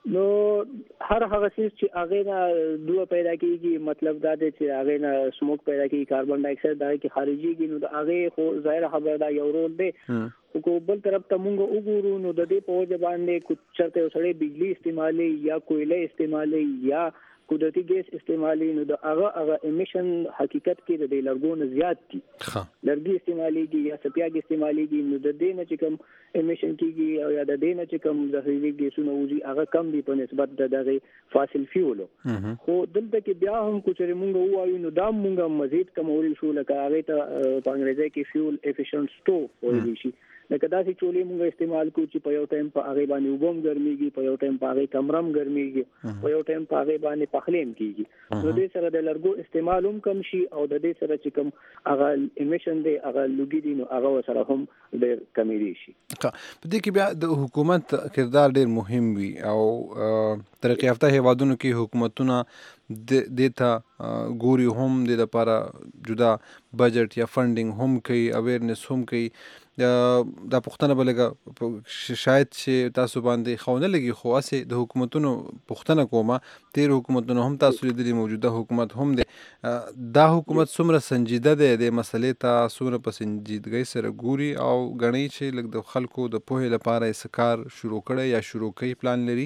نو هر هغه څه چې هغه نه دوه پیدا کیږي مطلب دا دی چې هغه نه سموک پیدا کیږي کاربن ډای اکساید دا کې خارجيږي نو د هغه خو ظاهر خبره دا یو رول دی خو بل طرف ته مونږ وګورو نو د دې په وجه باندې کوم چرته سړی بجلی استعمالي یا کويله استعمالي یا قدرتي ګیس استعمالي نو د هغه هغه امیشن حقیقت کې د لرګونو زیات دي لرګي استعماليږي یا سپیاګ استعماليږي نو د دې نه چې کوم امیشن کیږي او یا د دې نه چې کوم زهري ګیسونه وځي هغه کم دي په نسبت د دغه فاسل فیولو خو دلته کې بیا هم کو چې مونږ وایو نو دا مونږه مزید کمول شو لکه هغه ته په انګریزي کې فیول افیشنت سټوو وایي شي لکه دا چې چولې مونږ استعمال کوو چې په یو ټایم په هغه باندې وبم ګرميږي په یو ټایم په هغه کمرم ګرميږي په یو ټایم په هغه باندې پخلیم کیږي نو دې سره د لرګو استعمال هم کم شي او د دې سره چې کوم هغه امیشن دی هغه لوګي دي نو هغه سره هم ډېر کمی شي. په دې کې بیا د حکومت کردار ډېر مهم وي او ترقی یافته هیوادونو کې حکومتونه د دیتا ګوري هم د لپاره جدا بجټ یا فندینګ هم کوي اویرنس هم کوي دا پښتنه بلګه شاید چې تاسو باندې خونه لګي خو اسه د حکومتونو پښتنه کومه تیر حکومتونو هم تاسو لیدلي موجوده حکومت هم دی دا حکومت څومره سنجیده دی د مسلې ته څومره په سنجیدګۍ سره ګوري او غنی چې لګ د خلکو د پوهې لپاره اسکار شروع کړي یا شروع کوي پلان لري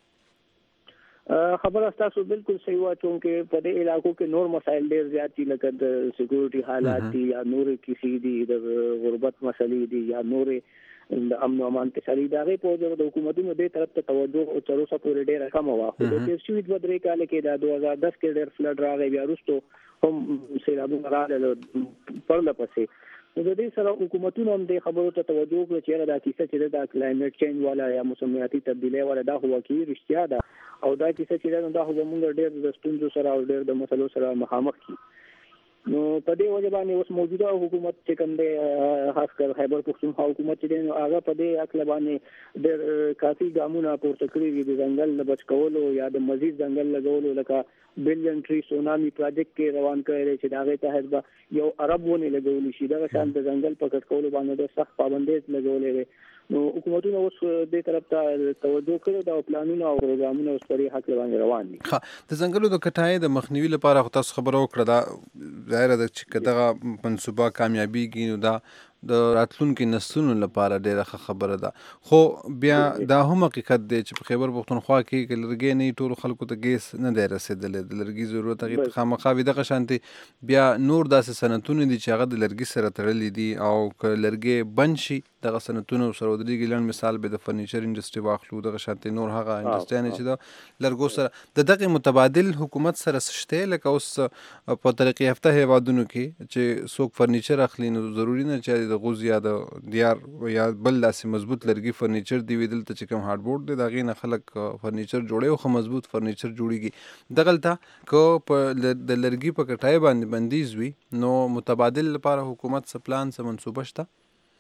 خبر تاسو بالکل صحیح واچوم کې په دې علاقو کې نور مسایل ډېر زیات دي لکه د سکیورټي حالات دي یا نور کسی دي د غربت مسلې دي یا نور د امن او امان تشریح دغه په وجه د حکومتونو دې طرف ته توجه او تر اوسه پورې ډېر کم وه خو د تیر شوي دوه درې کال کې د دوه هزار دس کې ډېر فلډ راغی بیا وروسته هم سیلابونه راغلل پرله پسې نو د دې سره حکومتونو هم د خبرو ته توجه وکړي چې دا کیسه چې د کلایمټ چینج والا یا موسمیاتي تبدیلی والا دا هوا کې رښتیا ده او دا کیسه چې دا هوا موږ ډېر د ستونزو سره او ډېر د مسلو سره مخامخ کی نو په دې وجه باندې اوس موجوده حکومت چې کوم دی خاص کر خیبر پختونخوا حکومت چې دی نو هغه په دې اکل باندې ډېر کافي ګامونه پورته کړی دي د ځنګل د بچ کولو یا د مزید ځنګل لګولو لکه بلین ټری سونامي پروجیکټ کې روان کړی چې داغه تحت به یو ارب ونه لګول شي دا شان د ځنګل په کټ کولو باندې د سخت پابندۍ لګولې نو حکومتونه اوس دې طرف ته توجه کړي دا پلانونه او پروګرامونه اوس پرې حق باندې روان دي. ها د ځنګلو د کټای د مخنیوي لپاره خو تاسو خبرو کړه دا ظاهر ده چې دغه منصوبه کامیابیږي نو دا د راتلونکو نسلونو لپاره ډېره خبره ده خو بیا دا هم حقیقت دی چې په خیبر پختونخوا کې لرګي نه ټول خلکو ته ګیس نه دی رسیدلی د لرګي ضرورت هغې خامخا وي دغه شانتې بیا نور داسې صنعتونه دي چې هغه د لرګي سره تړلي دي او که لرګي بند شي دغه صنعتونه سره ودرېږي لنډ مثال به د فرنیچر انډسټري واخلو دغه شانتې نور هغه انډسټریانې چې د لرګو سره د دغې متبادل حکومت سره څه شته لکه اوس په ترقي یافته هیوادونو کې چې څوک فرنیچر اخلي نو ضروري نه چې د غوز یا د دیار یا بل داسې مضبوط لرګي فرنیچر دی وي دلته چې کوم هارډبورډ دی د هغې نه خلک فرنیچر جوړوي او ښه مضبوط فرنیچر جوړېږي دغلته که په د لرګي په کټای باندې بندیز وي نو متبادل لپاره حکومت څه پلان څه منصوبه شته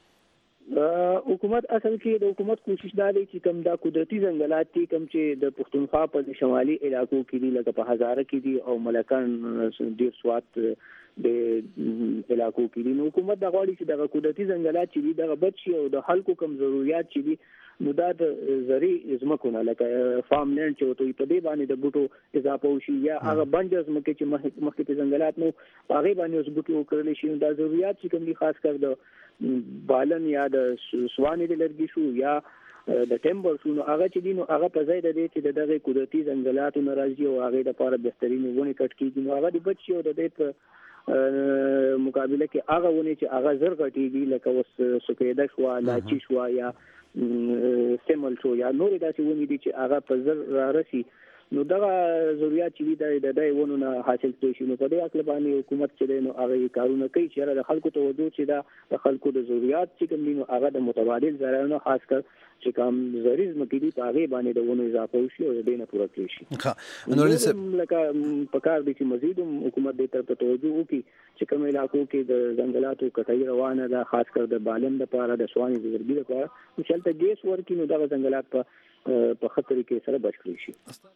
حکومت اصل کې د حکومت کوشش دا دی چې کوم دا قدرتي ځنګلات دي کوم چې د پښتونخوا په شمالي علاقو کې دي لکه په هزاره کې دي او ملکان ډېر سوات د علاقو کې دي نو حکومت د غواړي چې د قدرتي ځنګلات چې دي دغه بچ شي او د خلکو کم ضرورت چې دي نو دا د زرعي ځمکونه لکه فارم لینډ چې وته په دې باندې د بوټو اضافه وشي یا هغه بنجر ځمکې چې مخکې په ځنګلات نو هغه باندې اوس بوټي وکړل شي دا ضرورت چې کوم دي خاص کر د بالن یا د سواني د لرګي شو یا د ټمبر شو نو هغه چې دي نو هغه په ځای د دې چې دغه قدرتي ځنګلاتو ناراضي او هغه د لپاره بهترین ونه کټ کیږي نو هغه د بچ شي او د دې په مقابله کې هغه ونه چې هغه زر غټيږي لکه اوس سکیده شو لاچی شو یا سیمل شو یا نور داسې ونې دي چې هغه په زر را رسي نو دا ضرورت چې د دای ونه حاصل کړي شي نو په دې اصل باندې حکومت چې نو هغه کارونه کوي چې د خلکو توجه چې دا د خلکو د ضرورت چې کوم دي نو هغه د متبادل ضررونو خاص کر چې کوم زریز مکیدي په هغه باندې د ونه اضافه وشي او د نه پوره کړي شي. ها نو لکه په کار دي چې مزید حکومت دې طرف ته توجه وکړي چې کوم علاقو کې د ځنګلاتو کټای روانه ده خاص کر د بالم لپاره د سواني د لرګي لپاره چې تل ګیس ورکې نو دا ځنګلات په په خطر کې سره بچ کړی شي.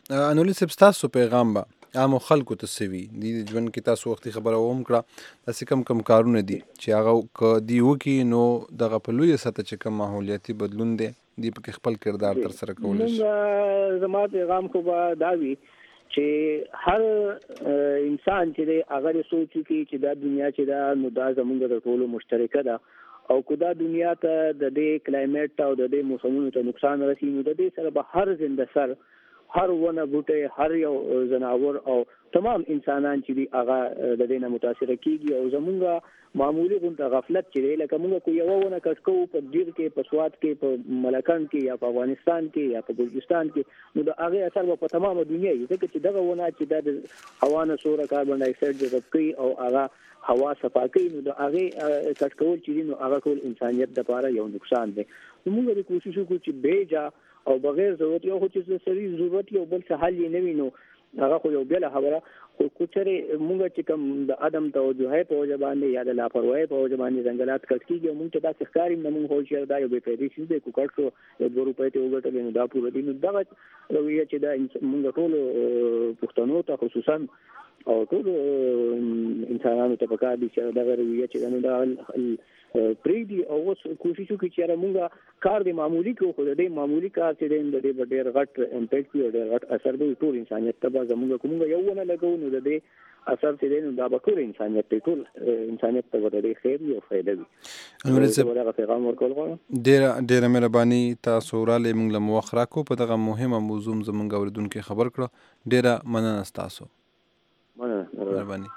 انولي صاحب ستاسو پیغام به عامو خلکو ته سوي د ژوند کې تاسو وختي خبره ووم کړه داسې کم کم کارونه دي چې هغه که دی وکړي نو دغه په لویه سطح چې کوم ماحولیاتي بدلون دی دی پکې خپل کردار تر سره کولی شي. موږ زما پیغام خو به دا وي چې هر انسان چې دی هغه سوچ وکړي چې دا دنیا چې دا نو دا زموږ د ټولو مشترکه ده او که دا دنیا ته د دې کلایمیټ او د دې موسمونو ته نقصان رسي نو د دې سره به هر زنده سر هر ونه بوټي هر یو زناور او تمام انسانان چې دی هغه د دې نه متاثر کیږي او زمونږه معمولی غونډه غفلت چې دی لکه موږ کو یو ونه کټکو په ډیر کې په سواد کې په ملکان کې یا په افغانستان کې یا په بلوچستان کې نو د هغه اثر په تمامه دنیا یې ځکه چې دغه ونه چې د هوا نه سوره کاربن ډای اکساید جذب کوي او هغه هوا صفا کوي نو د هغه کټکول چې نو هغه ټول انسانيت لپاره یو نقصان دی. موږ د کوشش وکړو چې بیجا او بغیر ضرورت یو خو چې سړي ضرورت یو بل څه حل نه وینو هغه خو یو بل خبره خو کوچره مونږ چې کوم د ادم توجه په وجه باندې یا د لاپروايي په وجه باندې ځنګلات کټ کیږي مونږ ته دا ښکاری نه مونږ هو چې دا یو به پیدا شي د کوکټ یو د روپې ته وګټل نو دا پوره دي نو دا رویه چې دا مونږ ټول پښتنو ته خصوصا او ټول انسانانو ته پکار دي چې دا رویه چې دا پریدي او اوس کوشش وکړي چې موږ کار د معمولی کو خو د معمولی کار چې د دې ډېر غټ امپیکټ او ډېر غټ اثر دی ټول انسانيت ته به زموږ کومه یو نه لګو نو د دې اثر چې دی نو دا به ټول انسانيت ته ټول انسانيت ته به د خیر او فائدہ وي. انور پیغام ورکول غواړم ډېر ډېر مهرباني تاسو را لې موږ له موخره کو په دغه مهمه موضوع زموږ اوریدونکو خبر کړو ډېر مننه تاسو. مننه مهرباني.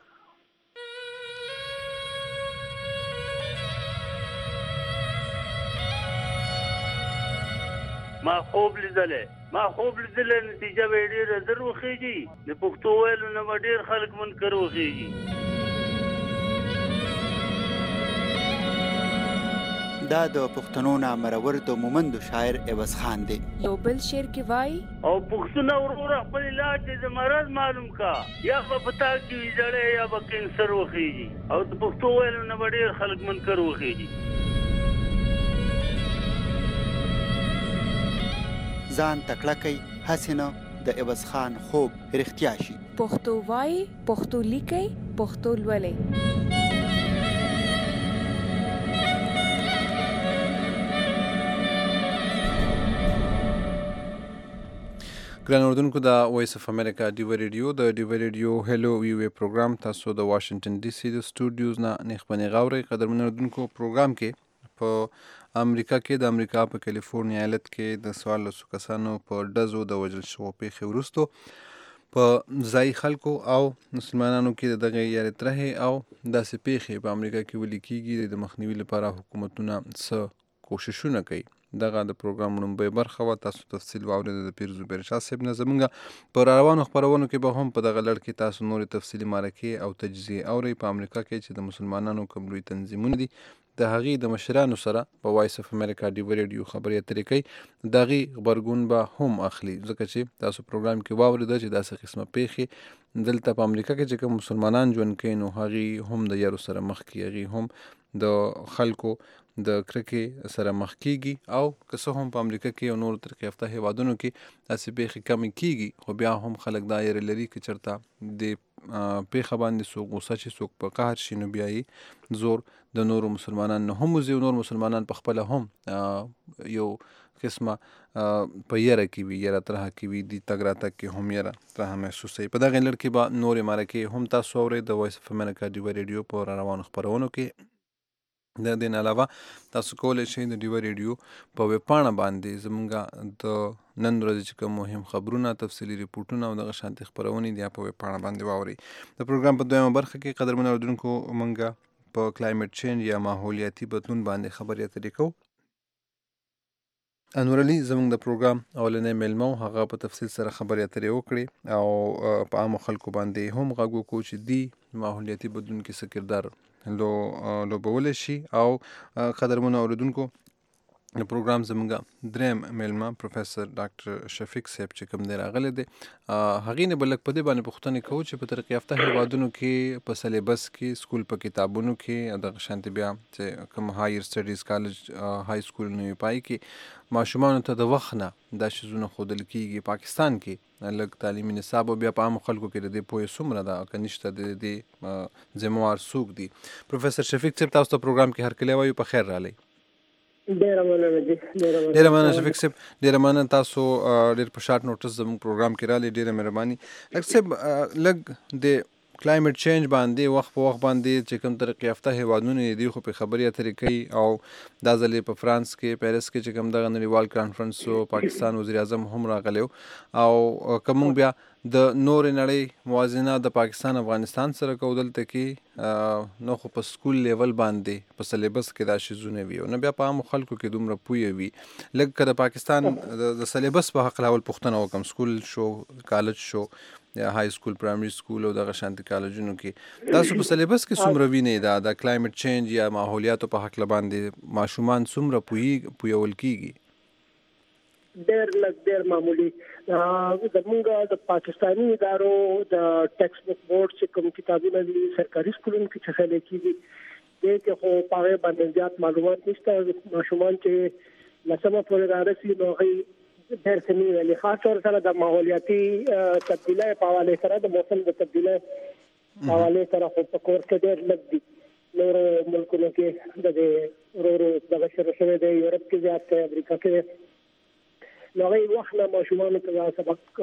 ما خوب لیدلې ما خوب لیدلې نتیجه به ډېره زر وخیږي د پښتو ویلو نه به ډېر خلک منکر وخیږي. دا د پښتنو نامرور د مومندو شاعر عوض خان دی. یو بل شعر کې وای او پښتون ورور خپل علاج د مرض معلوم کا یا په پتا کې جړې یا په کینسر وخیږي او د پښتو ویلو نه به ډېر خلک منکر وخیږي. ځان تکړه کوي هسې نه د عوض خان خوب رښتیا شي. پښتو وایي پښتو لیکي پښتو لولئ. ګران اردوونکو د وایس اف امریکا ډیوه ریډیو د ډیوه ریډیو هلو وی وی پروګرام تاسو د واشنگټن ډي سي د سټوډیوز نه نیخبنې غاوري قدرمن اردوونکو پروګرام کې په امریکا کې د امریکا په کیلیفورنیا ایالت کې د څوارلسو کسانو په ډزو د وژل شوو پیښې وروستو په ځایي خلکو او مسلمانانو کې د دغه یارې ترهې او داسې پیښې په امریکا کې ولیل کېږي د مخنیوي لپاره حکومتونه څه کوششونه کوي. دغه د پروګرام لومړۍ برخه وه تاسو تفصیل واورېده د پیر زبیر شاه صاحب نه. زموږ په راروانو خپرونو کې به هم په دغه لړ کې تاسو نورې تفصیلي مرکې او تجزیې اورئ. په امریکا کې چې د مسلمانانو کوم لوی تنظیمونه دي د هغې د مشرانو سره په وایس اف امریکا ډیوه ریډیو خبرې اترې کوي د هغې غبرګون به هم اخلي ځکه چې تاسو پروګرام کې واورېده چې داسې قسمه پیښې دلته په امریکا کې چې کوم مسلمانان ژوند کوي نو هغې هم د یارو سره مخ کړي هغې هم د خلکو د کرکې سره مخ کیږي او که څه هم په امریکا کې او نورو ترقي یافته هیوادونو کې داسې پیښې کمې کیږي خو بیا هم خلک دا یېره لري که چېرته د پیښه باندې څوک غوسه شي څوک په قهر شي نو بیا یې زور د نورو مسلمانان نه هم وځي او نور مسلمانان په خپله هم یو قسمه په یره کې وي یره ترهه کې وي د تګ راتګ کې هم یره ترهه محسوسوي. په دغې لړ کې به نورې مرکې هم تاسو اورئ د وایس اف امریکا ډیوه ریډیو په راروانو خپرونو کې. د دې نه علاوه تاسو کولی شئ د ډیوه ریډیو په ویب پاڼه باندې زموږ د نن ورځې چې کوم مهم خبرونه تفصیلي ریپورټونه او دغه شانتې خپرونې دي په ویب پاڼه باندې واورئ. د پروګرام په دویمه برخه کې قدرمن اورېدونکو موږ په کلایمټ چینج یا ماحولیاتي بدلون باندې خبرې اترې کوو. انور علي زموږ د پروګرام اولنی میلمه و هغه په تفصیل سره خبرې اترې وکړې او په عامو خلکو باندې هم غږ وکړو چې دی ماحولیاتي بدلون کې څه کردار لو لوبولی شي. او قدرمنو اورېدونکو د پروګرام زموږ دریم میلمه پروفیسر ډاکټر شفیق صاحب چې کوم دی راغلی دی هغې نه به لږ په دې باندې پوښتنې کوو چې په ترقي یافته هیوادونو کې په سلیبس کې سکول په کتابونو کې دغه شانتې بیا چې کوم هایر سټډیز کالج های سکولونه وي پای کې ماشومانو ته د وخت نه دا شیزونه ښودل کېږي. پاکستان کې لږ تعلیمي نصاب او بیا په عامو خلکو کې د دې پوهې څومره ده که نشته د دې ذموار څوک دي. پروفیسر شفیق صاحب تاسو ته پروګرام کې هرکلی وایو په خیر رالی. ډیره مننه جی ډیره مننه شفیق صاحب ډیره مننه تاسو ډیر په شارټ نوټس زموږ پروګرام کې رالی ډیره مهرباني. ډاکټر صاحب لږ د کلایمټ چینج باندې وخت په وخت باندې چې کوم ترقي یافته هیوادونه دي خو په خبرې اترې کوي او دا ځل په فرانس کې پیرس کې چې کوم دغه نړیوال کانفرنس و پاکستان وزیر اعظم هم راغلی او که موږ بیا د نورې نړۍ موازنه د پاکستان افغانستان سره کوو دلته کې نو خو په سکول لیول باندې په سلیبس کې دا شیزونه وي او نه بیا په عامو خلکو کې دومره پوهه وي. لږ که د پاکستان د سلیبس په هکله اول پوښتنه وکړم سکول شو کالج شو یا های سکول پرایمري سکول او دغه شانتي کالجونو کې تاسو په سلیبس کې څومره وینئ دا د کلایمټ چینج یا ماحولیاتو په هکله باندې ماشومان څومره پوهیږي پوهول کېږي؟ ډېر لږ ډېر معمولي. زموږ د پاکستاني ادارو د ټیکسټ بک بورډ چې کوم کتابونه دي سرکاري سکولونو کې چې خلک کېږي دې کې خو په هغې باندې زیات معلومات نشته. ماشومان چې لسمه پورې رارسي نو هغوی ډېر څه نه ویلي. خاص طور سره د ماحولیاتي تبدیلۍ په حوالې سره د موسم د تبدیلۍ په حوالې سره خو په کورس کې ډېر لږ دي. نورو ملکونو کې د دې ورو ورو دغه شروع شوی دی، یورپ کې زیات دی، امریکا کې دی. نو هغوی وخت نه ماشومانو ته دا سبق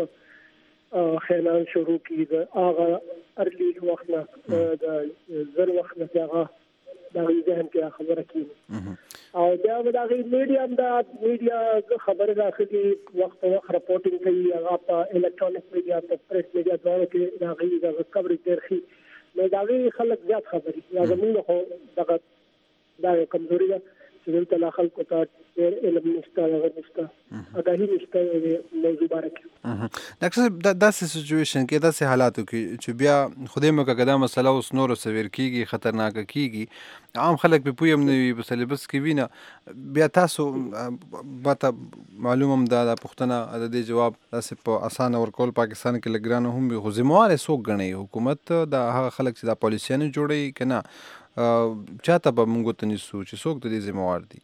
خیلان شروع کړي د هغه ارلي وخت نه د زر وخت نه چې هغه د هغوی ذهن کې خبره کېږي او بیا به د هغوی میډیا هم دا میډیا خبرې راخلي وخت په وخت رپورټینګ کوي هغه په الکترونیک میډیا په پریس میډیا دواړو کې د هغوی دغه کوریج ډېر ښي نو د هغوی خلک زیات خبري. یا زموږ خو دغه دا یو کمزوري ده چې دلته لا خلکو ته ډېر علم نشته هغه نشته اګاهي نشته موضوع باره کې. ډاکټر صاحب داسې سچویشن کې داسې حالاتو کې چې بیا خدای مو که دا مسله اوس نورو سویر کېږي خطرناکه کېږي عام خلک پې پوه هم نه وي په سلیبس کې وي نه بیا تاسو ماته معلوم هم دا دا پوښتنه د دې جواب داسې په اسانه ورکول پاکستان کې لږ ګرانه هم وي خو ذموار یې څوک ګڼئ حکومت دا هغه خلک چې دا پالیسیانې جوړوي که نه چاته به موږ ورته نیسو چې څوک د دې ذموار دي؟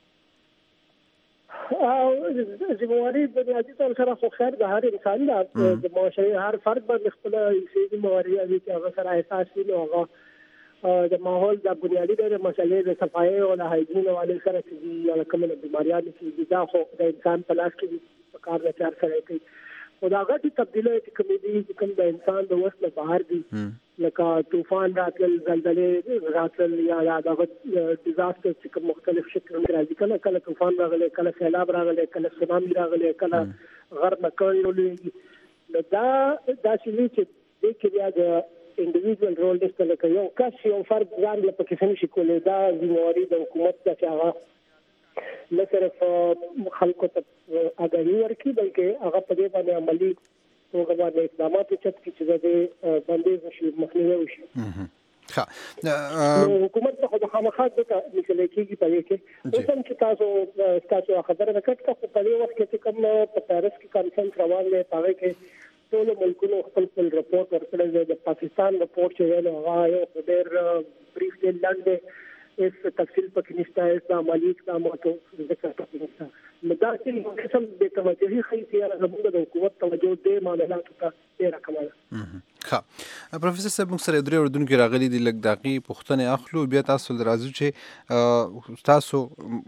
ذمواري بنیادي طور سره خو خیر د هر انسان ده د معاشرې هر فرد باندې خپله انساني ذمواري وي چې هغه سره احساس وي نو هغه د ماحول د بنیادي ډېرې مسلې د صفایۍ او د هایجین حوالې سره چې دي یا کومه بیماریانې چې دي دا خو د انسان په لاس کې دي په کار د چار سره کوي خو دا غټې تبدیلۍ چې کومې دي چې کوم د انسان د وس نه بهر دي لکه طوفان راتلل زلزلې راتلل یا دغه ډیزاسټر چې کوم مختلف شکلونه راځي کله کله طوفان راغلی کله سیلاب راغلی کله سونامي راغلی کله غرب نه کړی ولوېږي نو دا داسې وي چې دې کې بیا د انډیویډوال رول نشته لکه یو کس یو فرد ځان له پکې څه نشي کولی دا ذمواري د حکومت ده چې هغه نه صرف خلکو ته اګاهي ورکړي بلکې هغه په دې باندې عملي توګه باندې اقدامات وکړي چې د دې بندیز وشي مخنیوی وشي. نو حکومت ته خو د خامخا دغه لیکل کېږي په دې کې اوس هم چې تاسو تاسو خبره وکړه خو په دې وخت کې چې کوم په پیرس کې کانفرنس روان دی په هغه کې ټول ملکونو خپل خپل رپورټ ورکړی دی. د پاکستان رپورټ چې ویل هغه یو ډېر بریف دی لاندې هیڅ تفصیل پکې نشته هیڅ د عملي اقداماتو ذکر پکې نشته نو دا چې یو قسم بې توجهي ښیي چې زموږ د حکومت توجه دې معاملاتو ته ډېره کمه ده. ښه پروفیسر صاحب موږ سره درې اردوونکي راغلي دي لږ د هغې پوښتنې اخلو بیا تاسو راځو چې تاسو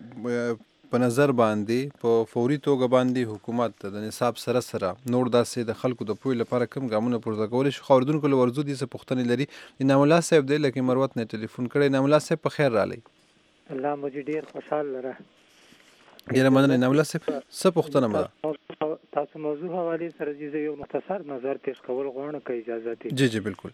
په نظر باندې په فوري توګه باندې حکومت د نصاب سره سره نور داسې د خلکو د پوهې لپاره کوم ګامونه پورته کولی شي. خو اردوونکو له ورځو دي څه پوښتنې لري. انعام الله صاحب دی لکه مروت نه ټلیفون کړی. انعام الله صاحب په خیر رالی؟ الله مو ډېر خوشحال لره. ډېره مننه انعام الله صاحب څه پوښتنه مده تاسو موضوع حوالې سره زه یو مختصر نظر پیش کول غواړم که اجازه دي؟ جی جی بالکل.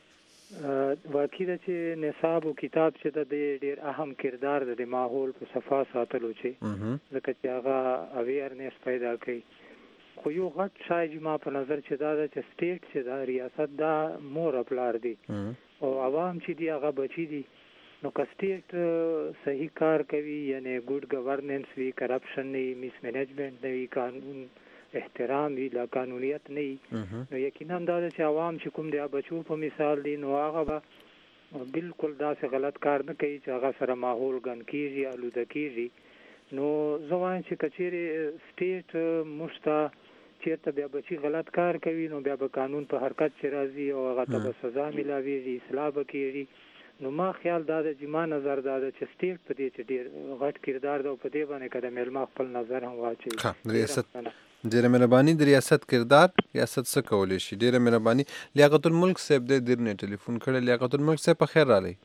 واقعي ده چې نصاب او کتاب چې د ډېر اهم کردار د ماحول په صفا ساتلو چې ځکه چې هغه اویرنس پیدا کوي خو یو غټ شای ما په نظر چې دا ده چې سټیټ چې دا ریاست دا مور پلار دی او عوام چې دی هغه بچي دي نو که سټیټ صحیح کار کوي یعنی ګډ گورننس وی کرپشن نه میس مینجمنت نه وی قانون احترام وی لا قانونیت نه نو یقینا دا چې عوام چې کوم دی بچو په مثال دی نو هغه به بالکل داسې غلط کار نه کوي چې هغه سره ماحول ګن کیږي آلوده کیږي نو زه وایم چې کچېرې سټیټ مشته چیرته بیا بچی غلط کار کوي نو بیا به قانون په حرکت چې راځي او هغه ته به سزا ملاویږي اصلاح به کېږي نو ما خیال دا د چې ما نظر دا ده چې سټیټ په دې چې ډېر غټ کردار ده او په دې باندې که د میلمه خپل نظر هم واچوي. ریاست ډېره مهرباني. د ریاست کردار ریاست څه کولی شي؟ ډېره مهرباني. لیاقت الملک صاحب دی دیر نه ټلیفون کړی. لیاقت الملک صاحب په خیر رالی.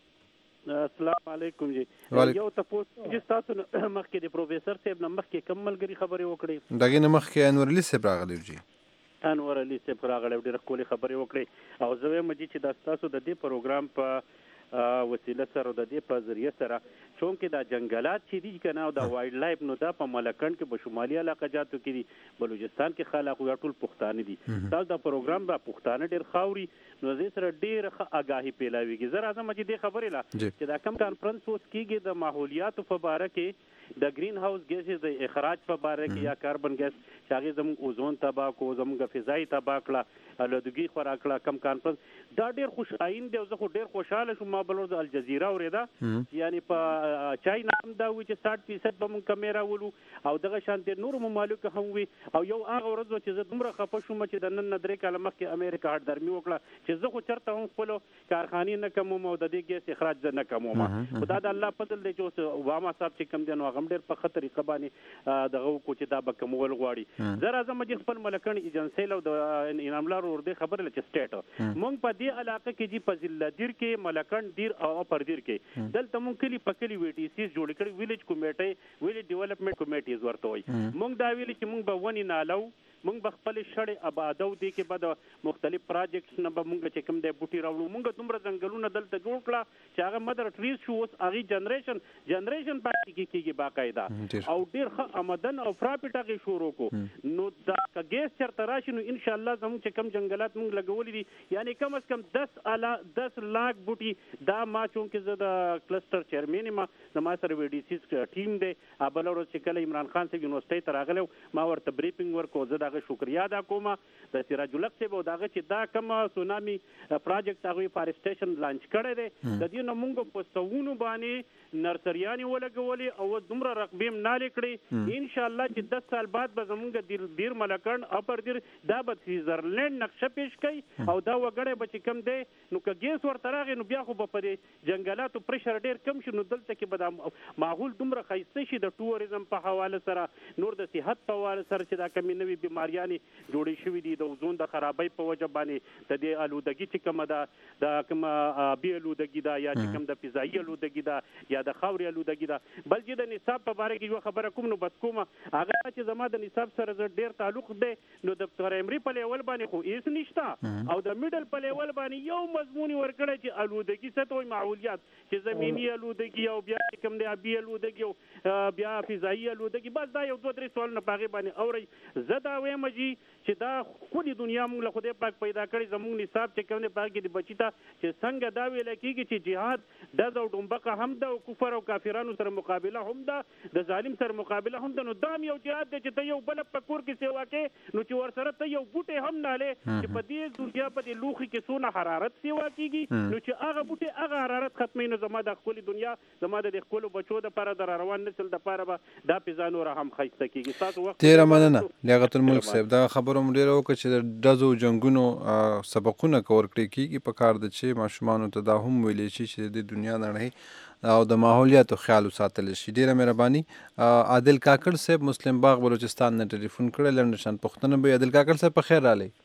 السلام علیکم جی. یو تاسو چې تاسو مخکې د پروفیسور صاحب نه مخکې کوم ملګری خبرې وکړې؟ دغې نه مخکې انور علي صاحب راغلی جی. انور علي صاحب راغلی ډېرې ښکلې خبرې وکړې او زه وایم چې دا ستاسو د دې پروګرام په وسیله سره د دې په ذریعه سره چونکې دا جنګلات چې دي کنه او دا وایلډ لایف نو دا په ملکند کې په شمالي علاقه جاتو کې دي بلوچستان کې خلک یا ټول پښتانه دي. تاسو دا پروګرام با پښتانه ډېر خاوري نو زه سره ډېر ښه آگاهي پیلاویږي. زه راځم چې دې خبرې لا چې دا کم کانفرنس اوس کېږي د ماحولیاتو په باره کې د گرین هاوس ګیسز د اخراج په باره کې یا کاربن ګیس چې هغې زموږ اوزون تباه کړو زموږ فضایي تباه کړه آلودګي خورا کړه کم کانفرنس دا ډېر خوش آیین دی او زه خو ډېر خوشحاله شوم. ما بل ورځ الجزیره اورېده یعنی په چاینا هم دا وي چې ساټ فیصد به موږ کمې راولو او دغه شانتې نورو ممالکو هم وي او یو هغه ورځ وه چې زه دومره خفه شوم چې د نن نه درې کاله مخکې امریکا هټدرمي وکړه چې زه خو چېرته هم خپلو کارخانې نه کموم او د دې ګیس اخراج زه نه کموم. خو دا د الله فضل دی چې اوس اوباما صاحب چې کوم دی نو هغه هم ډېر په ښه طریقه باندې دغه وکړو چې دا به کمول غواړي. زه راځم چې خپل ملکند ایجنسۍ له د انعام الله ورور دې خبره چې سټیټ موږ په دې علاقه کې چې په ضلع دیر کې ملکند دیر او اپر دیر کې دلته موږ کلي په کلي وی ټي سیز جوړ کړي ویلیج کمیټۍ ویلیج ډیولپمنټ کمیټیز ورته وایي. موږ دا ویلي چې موږ به ونې نالو موږ به خپلې شړې آبادو دې کې به د مختلف پراجیکټس نه به موږ چې کوم دی بوټي راوړو موږ دومره ځنګلونه دلته جوړ کړه چې هغه مدر ټریز شو اوس هغې جنریشن جنریشن پاتې کې کېږي باقاعده او ډېر ښه آمدن او پرافټ هغې شروع کړو. نو دا که ګیس چېرته راشي نو انشاءالله زموږ چې کوم جنګلات موږ لګولي دي یعنی کم از کم دس الا دس لاک بوټي دا ما چونکې زه د کلسټر چیرمین یم زما سره وی ډي سیز ټیم دی. بله ورځ چې کله عمران خان صاحب یونیورسټۍ ته راغلی ما ورته بریفینګ ورکړو زه د هغه شکریا ادا کوم د سراج الحق صاحب او دغه چې دا کوم سونامي پروجیکټ هغوی فارسټیشن لانچ کړی دی د دې نه موږ په سوونو باندې نرسریانې ولګولې او دومره رقبې هم نالې کړې انشاءالله چې دس سال بعد به زموږ دیر ملکند اپر دیر دا به سویزرلینډ نقشه پیش کوي او دا وګړی به چې کم دی نو که ګیس ورته راغی نو بیا خو به په دې جنګلاتو پریشر ډېر کم شي نو دلته کې به دا ماحول دومره ښایسته شي د ټوریزم په حواله سره نور د صحت په حواله سره چې دا کمې نوې بیماریانې جوړې شوي دي د اوزون د خرابۍ په وجه باندې د دې آلودګي چې کومه ده د کومه آبي آلودګي ده یا چې کوم د فضایي آلودګي ده یا د خاورې آلودګي ده. بل چې د نصاب په باره کې یوه خبره کوم نو بس کومه هغه چې زما د نصاب سره زه ډېر تعلق دی نو د پرایمري په لیول باندې خو هېڅ نشته او د میډل په لیول باندې یو مضمون یې ورکړی چې آلودګي څه ته وایي ماحولیات چې زمیني آلودګي او بیا چې کوم دی آبي آلودګي او بیا فضایي آلودګي بس دا یو دوه درې سوالونه په هغې باندې اورئ. زه دا وایم چې دا ښکلې دنیا موږ له خدای پاک پیدا کړې زموږ نصاب چې کوم دی په هغې کې د بچي ته چې څنګه دا ویلی کېږي چې جهاد ډز او ډومبکه هم ده او کفر او کافرانو سره مقابله هم ده د ظالم سره مقابله هم ده نو دا هم یو جهاد دی چې ته یو بله په کور کې سیوا کې نو چې ورسره ته یو بوټی هم نالې چې په دې دنیا په دې لوښي کې څونه حرارت سیوا کېږي نو چې هغه بوټی هغه حرارت ختموي نو زما د ښکلې دنیا زما د دې ښکلو بچو دپاره د راروان نسل دپاره به دا فضا نوره هم ښایسته کېږي. ستاسو وخت ډېره مننه لیاقت الملک صاحب. دا خبره مو ډېره وکړه چې د ډزو جنګونو سبقونه که ورکړی کېږي په کار ده چې ماشومانو ته دا هم ویلی شي چې د دې دنیا نړۍ او د ماحولیاتو خیال وساتلی شي. ډېره مهرباني. عادل کاکړ صاحب مسلم باغ بلوچستان نه ټلیفون کړی لنډه شان پوښتنه به عادل کاکړ صاحب په خیر رالی.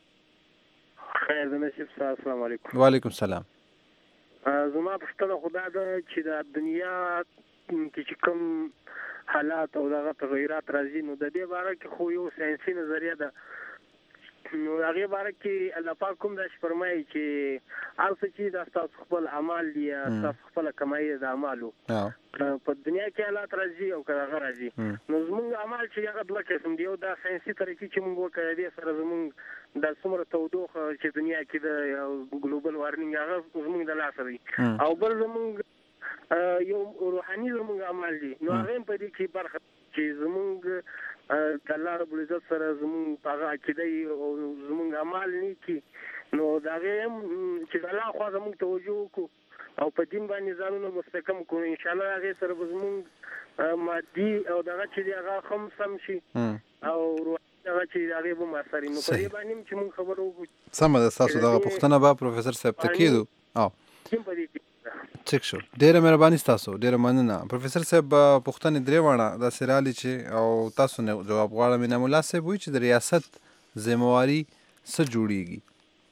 خیر د نصیب صاحب السلام علیکم. وعلیکم السلام. زما پوښتنه خو دا ده چې د دنیا کې چې کوم حالات او دغه تغیرات راځي نو د دې باره کې خو یو ساینسي نظریه ده نو هغې باره کې الله پاک کوم داسې فرمایي چې هر څه چې دا ستاسو خپل اعمال دي یا ستاسو خپله کمایي د اعمالو په دنیا کې حالات راځي او که هغه راځي نو زموږ اعمال چې هغه دوه قسم دي یو دا ساینسي طریقې چې موږ وکړی دې سره زموږ دا څومره تودوخه چې دنیا کې د ګلوبل وارمینګ هغه زموږ د لاسه دی او بل زموږ یو روحاني زموږ عمل دي نو هغه په دې کې برخه چې زموږ د الله رب العزت سره زموږ هغه عقیده او زموږ عمل نه کی نو دا هم چې الله خو زموږ توجه وکړو او په دین باندې ځانونه مستحکم کړو ان شاء الله هغه سره زموږ مادي او دغه چې هغه هم سم شي او هغه چې هغه به ما سره نو په دې باندې چې موږ خبرو وکړو سم ده تاسو دغه پوښتنه به پروفیسور صاحب ته کیدو او کوم په دې چک شو ډیره مهرباني تاسو ډیره مننه پروفیسور صاحب پوښتنه درې وانه د سیرالي چې او تاسو نه جواب غواړم نه مولا صاحب وی چې د ریاست ذمہواری څه جوړیږي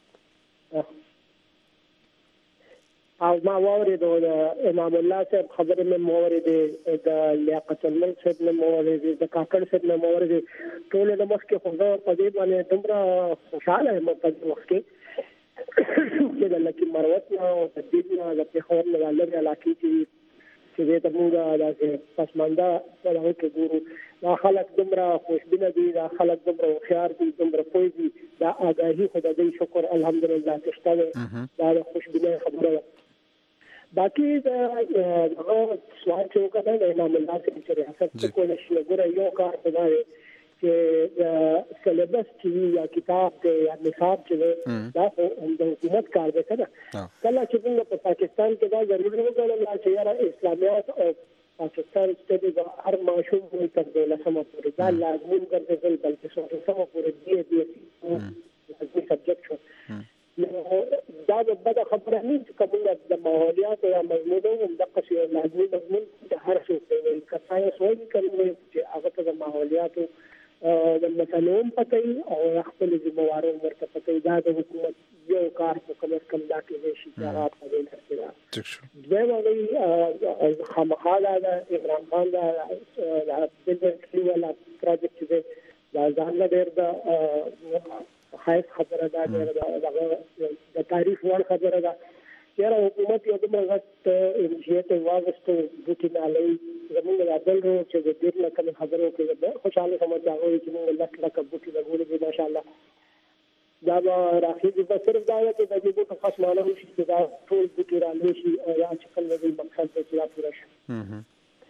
او ما واورید د امام الله صاحب خبره مې واورید د لیاقت الملک صاحب مې واورید د کاکړ صاحب مې واورید ټول د مخ کې خو په دې باندې دومره خوشاله یم په دې وخت کې چې د لکه مروت نه او د دې نه د پیښور نه لږه علاقې چې چې د موږ د پسمانده په هغه کې ګورو دا خلک دومره خوشبینه دي دا خلک دومره هوښیار دي دومره پوه دي دا آګاهي خو د دې شکر الحمدلله چې شته دا د خوشبینه خبره ده باقي دا هغه سوال چې وکړه د امام الله صاحب چې ریاست کول شي ګوره یو کار ته دی چې سلیبس چې یا کتاب دی یا نصاب چې دا د حکومت کار دی کنه کله چې موږ په پاکستان کې دا ضروري وګڼل چې یاره اسلامیات او پاکستان ستدي د هر ماشوم تر دولسمه پورې دا لازمي ګرځېدل بلکې څلورمه پورې دی دی لازمي سبجیکټ شو دا د بده خبره نه چې کومه د ماحولیات یا مضمون او د قصې لازمي مضمون د هر څه په کتای سوال کوي چې هغه د ماحولیات د مسلون پټي او خپل ذمہوارو ورته پټي دا د حکومت یو کار په کوم کم دا کې شي چې هغه په دې سره ټیک شو دا وایي خامخاله د ابراهیم خان دا د دې ولا پروجیکټ دی دا ځان له د خاص خبره ده د تاریخ ور خبره ده یاره حکومت یو د مغت انشیټ واغستو بوتي نالي زموږ د عدل رو چې د دې نه کوم خبرو کې خوشاله سمجا وي چې موږ لکه لکه بوتي لګولې دي ماشاء الله دا راخي د صرف دا چې د دې بوتو خاصمانه شي چې دا ټول بوتي رالي شي او یا چې کوم د مقصد ته پورا پورا شي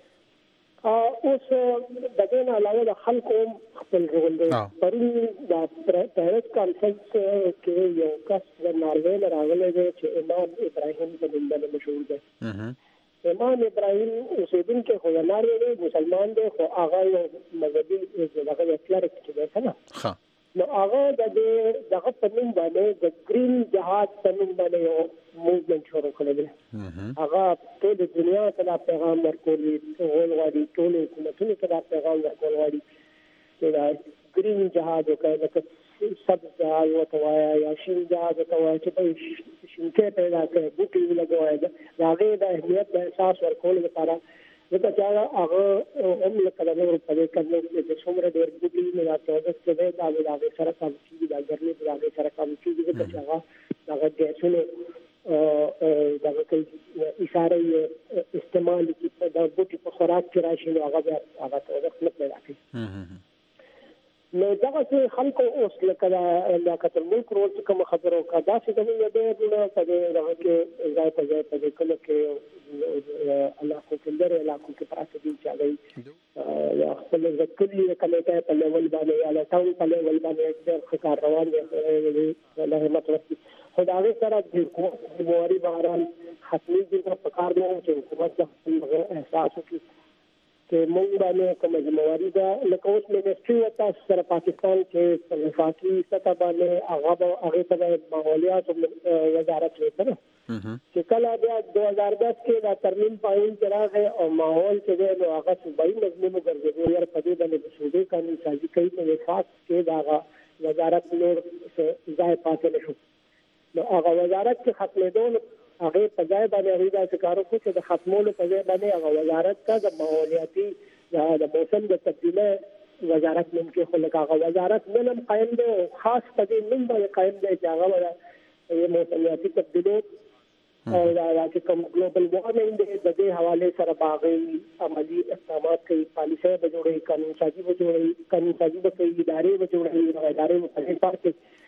اوس د دې نه علاوه د خلکو خپل رول دی پرون د پریس کانفرنس کې یو کس د ناروې نه راغلی دی چې امام ابراهیم په نوم باندې مشهور دی امام ابراهیم اوسېدونکی خو د ناروې دی مسلمان دی خو هغه یو مذهبي دغه کلرک چې دی که نه نو هغه د دې دغه په نوم باندې د ګرین جهاد په نوم باندې یو موومنټ شروع کړی دی هغه ټول دنیا ته دا پیغام ورکوي ټول غواړي ټول حکومتونو ته دا پیغام ورکول غواړي چې دا ګرین جهاد وکړي لکه سبز جهاد ورته وایي یا شین جهاد ورته وایي چې په شینکې پیدا کړي بوټي ولګوي د هغې د اهمیت د احساس ورکولو لپاره ځکه چې هغه هم لکه د نورو په دې کړنو کې چې څومره ډېر بوټي نه راټول چې دی دا د هغې سره کم کېږي دا ګرمي د هغې سره کم کېږي ځکه چې هغه دغه ګیسونو دغه کوي اشاره یې استعمال کړي د بوټي په خوراک کې راشي نو هغه بیا هغه تودوخت نه پیدا کوي نو دغه خلکو اوس لکه د لیاقت الملک رول چې کومه خبره وکړه داسې زموږ ډېر په دې دغه کې ځای په ځای په دې کله کې علاقو کې لرې علاقو کې پراته دي چې هغوی یا خپل د کلي د کمیټې په لیول باندې یا د ټاون په لیول باندې ډېر ښه کار روان دی الله رحمت وکړي خو د هغې سره د حکومت ذمہواري بهرحال ختمېږي په کار نه چې حکومت د خپل احساس وکړي چې موږ باندې کومه ذمہواري ده لکه اوس منسټري ورته سره پاکستان کې په وفاقي سطح باندې هغه به هغې ته د ماحولیاتو وزارت وي که نه چې کله بیا دو هزار دس کې دا ترمیم پایین چې راغی او ماحول چې دی نو هغه صوبایي مضمون وګرځېدو یاره په دې باندې د صوبې قانون سازي کوي نو وفاق کې د هغه وزارت نور ځای پاتې نه شو نو هغه وزارت چې ختمېدو هغه په ځای باندې هغه داسې کار وکړو چې د ختمولو په ځای باندې هغه وزارت ته د ماحولیاتي د موسم د تبدیلۍ وزارت نوم کې خو لکه هغه وزارت نن هم قایم دی خاص په دې نوم باندې قایم دی چې هغه د موسمیاتي تبدیلو او دا چې کوم ګلوبل وارمنګ دی د دې حوالې سره به هغوی عملي اقدامات کوي پالیسۍ به جوړوي قانون سازي به جوړوي قانون سازي به کوي ادارې به جوړوي ادارې به په دې کار کې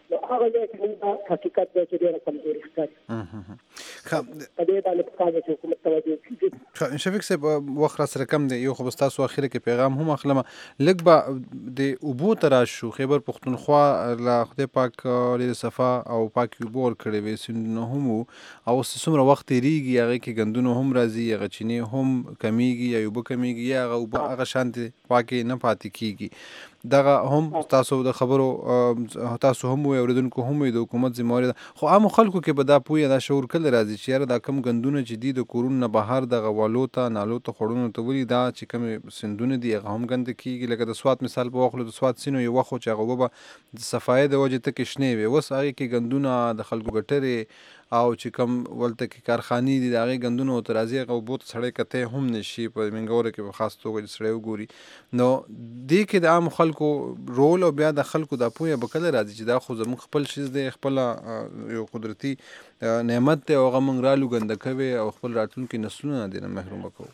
نو هغه ځای کې موږ حقیقت دی چې ډېره کمزوري ښکاري. په دې باندې پکار دی چې حکومت توجه وکړي. شفیق صاحب وخت را سره کم دی، یو خو به ستاسو اخره کې پیغام هم اخلم. لږ به د اوبو ته راشو. خیبر پښتونخوا له خدای پاک ډېرې صفا او پاکې اوبه ورکړې وې، سیندونه هم وو، او اوس څومره وخت تېرېږي هغې کې ګندونه هم راځي، هغه چینې هم کمیږي یا اوبه کمیږي یا هغه اوبه هغه شانتې پاکې نه پاتې کېږي. دغه هم تاسو د خبرو تاسو هم وایي، اورېدونکو هم وایي د حکومت ذمهواري ده. خو عامو خلکو کې به دا پوهه دا شعور کله راځي چې یاره دا کم ګندونه چې دي د کورونو نه بهر دغه والو ته نالو ته خوړونو ته ولي دا چې کومې سیندونه دي هغه هم ګنده کېږي. لکه د سوات مثال په واخلو، د سوات سیند یو وخت و چې هغه اوبه به د صفایۍ د وجې تکې شنې وې، اوس هغې کې ګندونه د خلکو ګټرې او چې کوم ولته کې کارخانې دي د هغې ګندونه ورته راځي، هغه اوبو ته سړی کتی هم نه شي په منګوره کې په خاص توګه چې سړی وګوري. نو دې کې د عامو خلکو رول او بیا د خلکو دا پوهه به کله راځي چې دا خو زموږ خپل شیز دی، خپله یو قدرتي نعمت دی او هغه موږ رالو ګنده کوي او خپل راتلونکي نسلونه دې نه محرومه کوو.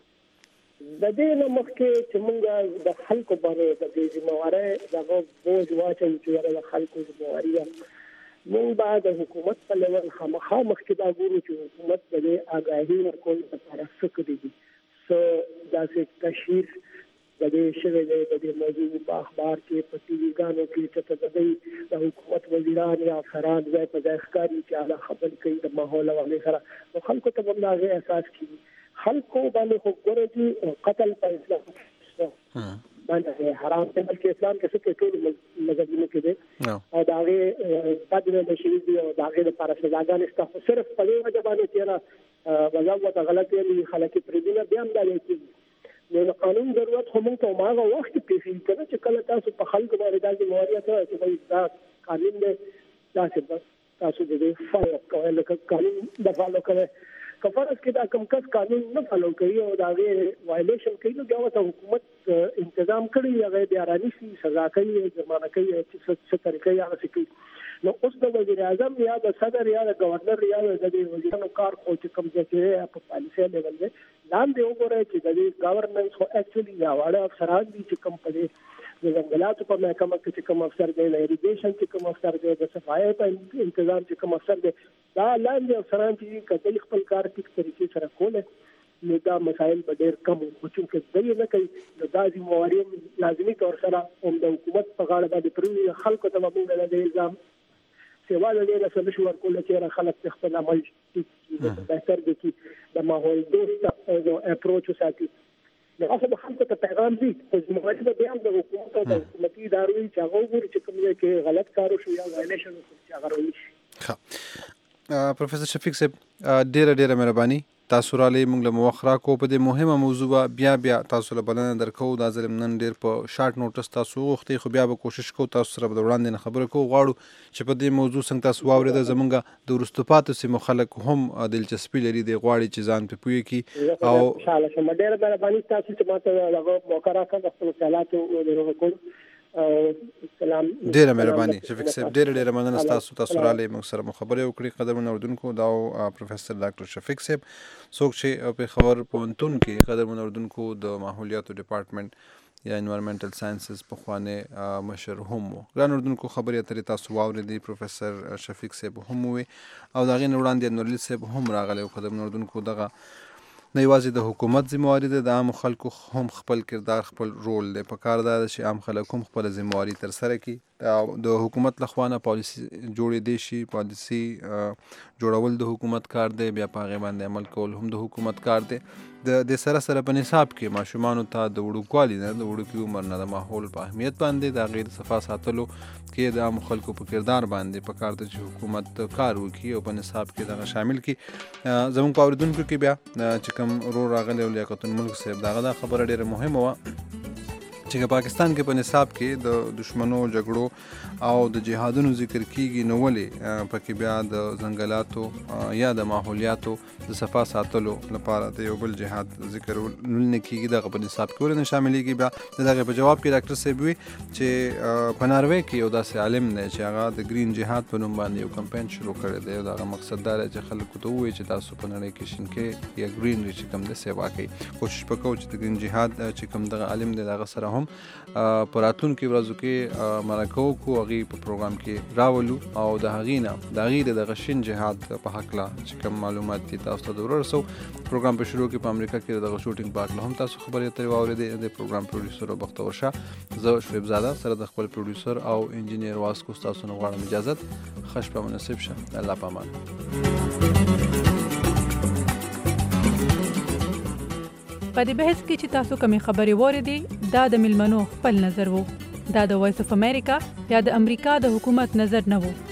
د دې نه مخکې چې موږ د خلکو باندې د دې ذمهوارۍ دغه بوج واچوو چې یاره د خلکو ذمهواري ده، موږ باید د حکومت په لیول خامخا مخکې دا ګورو چې حکومت د دې آګاهي ورکولو لپاره څه کړي دي، څه داسې تشهیر د دې شوی دی د دې موضوع په اخبار کې، په ټي ویګانو کې چې د دې د حکومت وزیران یا افسران ځای په ځای ښکاري چې هغه خبرې کوي د ماحول او هغې سره، نو خلکو ته به هم د هغې احساس کېږي. خلکو باندې خو ګوره چې قتل په اسلام باندې حرام دی، بلکې اسلام کې څه کې ټول مذهبونو کې دی او د هغې بد ویلی شوي دي او د هغې لپاره سزاګانې شته، خو صرف په دې وجه باندې چې یاره مذهب ورته غلط ویلي خلک یې پرېږدي نه، بیا هم دا دی کېږي. نو د قانون ضرورت خو موږ ته هماغه وخت کې پېښېږي که نه چې کله تاسو په خلکو باندې دا ذمهواري اچوئ چې بھائی دا قانون دی، داسې بس تاسو د دې فالو کوئ، لکه قانون د فالو کوئ. که فرض کې دا کم کس قانون نه فالو کوي او د هغې وایلیشن کوي، نو بیا ورته حکومت انتظام کړي، هغه بیا رانیسي، سزا کوي، جرمانه کوي، چې څه طریقې یې هغسې کوي. نو اوس د وزیر اعظم یا د صدر یا د گورنر یا د دې وزیرانو کار خو چې کوم ځای کې په پالیسۍ لیول دی، لاندې وګورئ چې د دې ګورننس خو ایکچولی یا واړه افسران دي چې کوم په دې د ځنګلاتو په محکمه کې چې کوم افسر دی، د اریګیشن چې کوم افسر دی، د صفایۍ په انتظام چې کوم افسر دی، دا لاندې افسران چې که دوی خپل کار ټیک طریقې سره کولی نو دا مسایل به ډېر کم وو. خو چونکې دوی نه کوي نو دا ذمهواري هم لازمي طور سره هم د حکومت په غاړه باندې پرېږدي. خلکو ته به موږ د دې الزام سیوا د دې نه څه نشو ورکولی چې یاره خلک د خپل عمل ټیک کړي، بهتر دي کړي، د ماحول دوست اپروچ وساتي. نو هغه به خلکو ته پیغام دي، خو ذمهواري به بیا هم د حکومت او د حکومتي ادارو وي چې هغه وګوري چې کوم ځای کې غلط کار وشو یا وایلیشن وشو چې هغه رونیسي. پروفیسر شفیق صاحب ډیره ډیره مهرباني، تاسو رالی موږ له وخت راکړو په دې مهمه موضوع بیا بیا تاسو له بلنه درکو. دا ځل نن ډیر په شارټ نوټس تاسو وغوښتئ، خو بیا به کوشش کوو تاسو سره به د وړاندې نه خبره کوو. غواړو چې په دې موضوع څنګه تاسو واورېده، زموږ د وروسته پاتې سیمو خلک هم دلچسپي لري، دی غواړي چې ځان پرې پوه کړي. او خوشحاله شم، ډېره مهرباني تاسو چې ماته دغه موقع راکړه د خپلو خیالاتو د کولو. ډیره مهرباني شفیق صاحب، ډیره ډیره مننه ستاسو، تاسو رالی موږ سره مو خبرې وکړې. قدرمنو اورېدونکو، دا پروفیسر ډاکټر شفیق صاحب څوک چې پېښور پوهنتون کې قدرمنو اورېدونکو د ماحولیاتو ډپارټمنټ یا انوایرمنټل ساینسز پخوانی مشر هم و. ګران اورېدونکو، خبرې اترې تاسو واورېدې، پروفیسر شفیق صاحب هم ووی او د هغې نه وړاندې نورالي صاحب هم راغلی. قدرمنو اورېدونکو، دغه نه یوازې د حکومت ذمهواري ده، د عامو خلکو هم خپل کردار خپل رول دی. په کار دا ده چې عام خلک هم خپله ذمهواري ترسره کړي او د حکومت لخوا نه پالیسي جوړېدی شي. پالیسي جوړول د حکومت کار دی، بیا په هغې باندې عمل کول هم د حکومت کار دی. د دې سره سره په نصاب کې ماشومانو ته د وړوکوالي نه د وړوکي عمر نه د ماحول په اهمیت باندې د هغې د صفا ساتلو کې د عامو خلکو په کردار باندې په کار ده چې حکومت کار وکړي او په نصاب کې دغه شامل کړي. زموږ په اورېدونکو کې بیا چې کوم ورور راغلی و لیاقت الملک صاحب، د هغه دا خبره ډېره مهمه وه چې پاکستان کې په نصاب کې د دشمنو جګړو او د جهادونو ذکر کیږي، نو ولې پکې بیا د ځنګلاتو یا د ماحولیاتو د صفا ساتلو لپاره د یو بل جهاد ذکر نه کیږي، دغه په نصاب کې ولې نه شاملېږي؟ بیا د دغې په جواب کې ډاکټر صاحب وی چې په ناروې کې یو داسې عالم دی چې هغه د گرین جهاد په نوم باندې یو کمپین شروع کړی دی. دغه مقصد دا دی چې خلکو ته ووایي چې تاسو په نړۍ کې شینکۍ یا ګرین چې کوم دی سیوا کوي. کوشش به کوو چې د گرین جهاد چې کوم دغه عالم دی دغه سره هم هم په راتلونکو ورځو کې مرکه وکړو، هغې په پروګرام کې راولو او د هغې نه د هغې د دغه شین جهاد په هکله چې کوم معلومات دي تاسو ته در ورسوو. پروګرام په شروع کې په امریکا کې د دغه شوټینګ په هکله هم تاسو خبرې اترې واورېدې. د پروګرام پروډیوسر او بختور شاه، زه شعیب زاده سره د خپل پروډیوسر او انجینیر واسکو ستاسو نه غواړم اجازت. ښه شپه مناسب شه. الله پامان. په دې بحث کې چې تاسو کومې خبرې واورېدې دا د مېلمنو خپل نظر وو. دا د وایس اف امریکا یا د امریکا د حکومت نظر نه وو.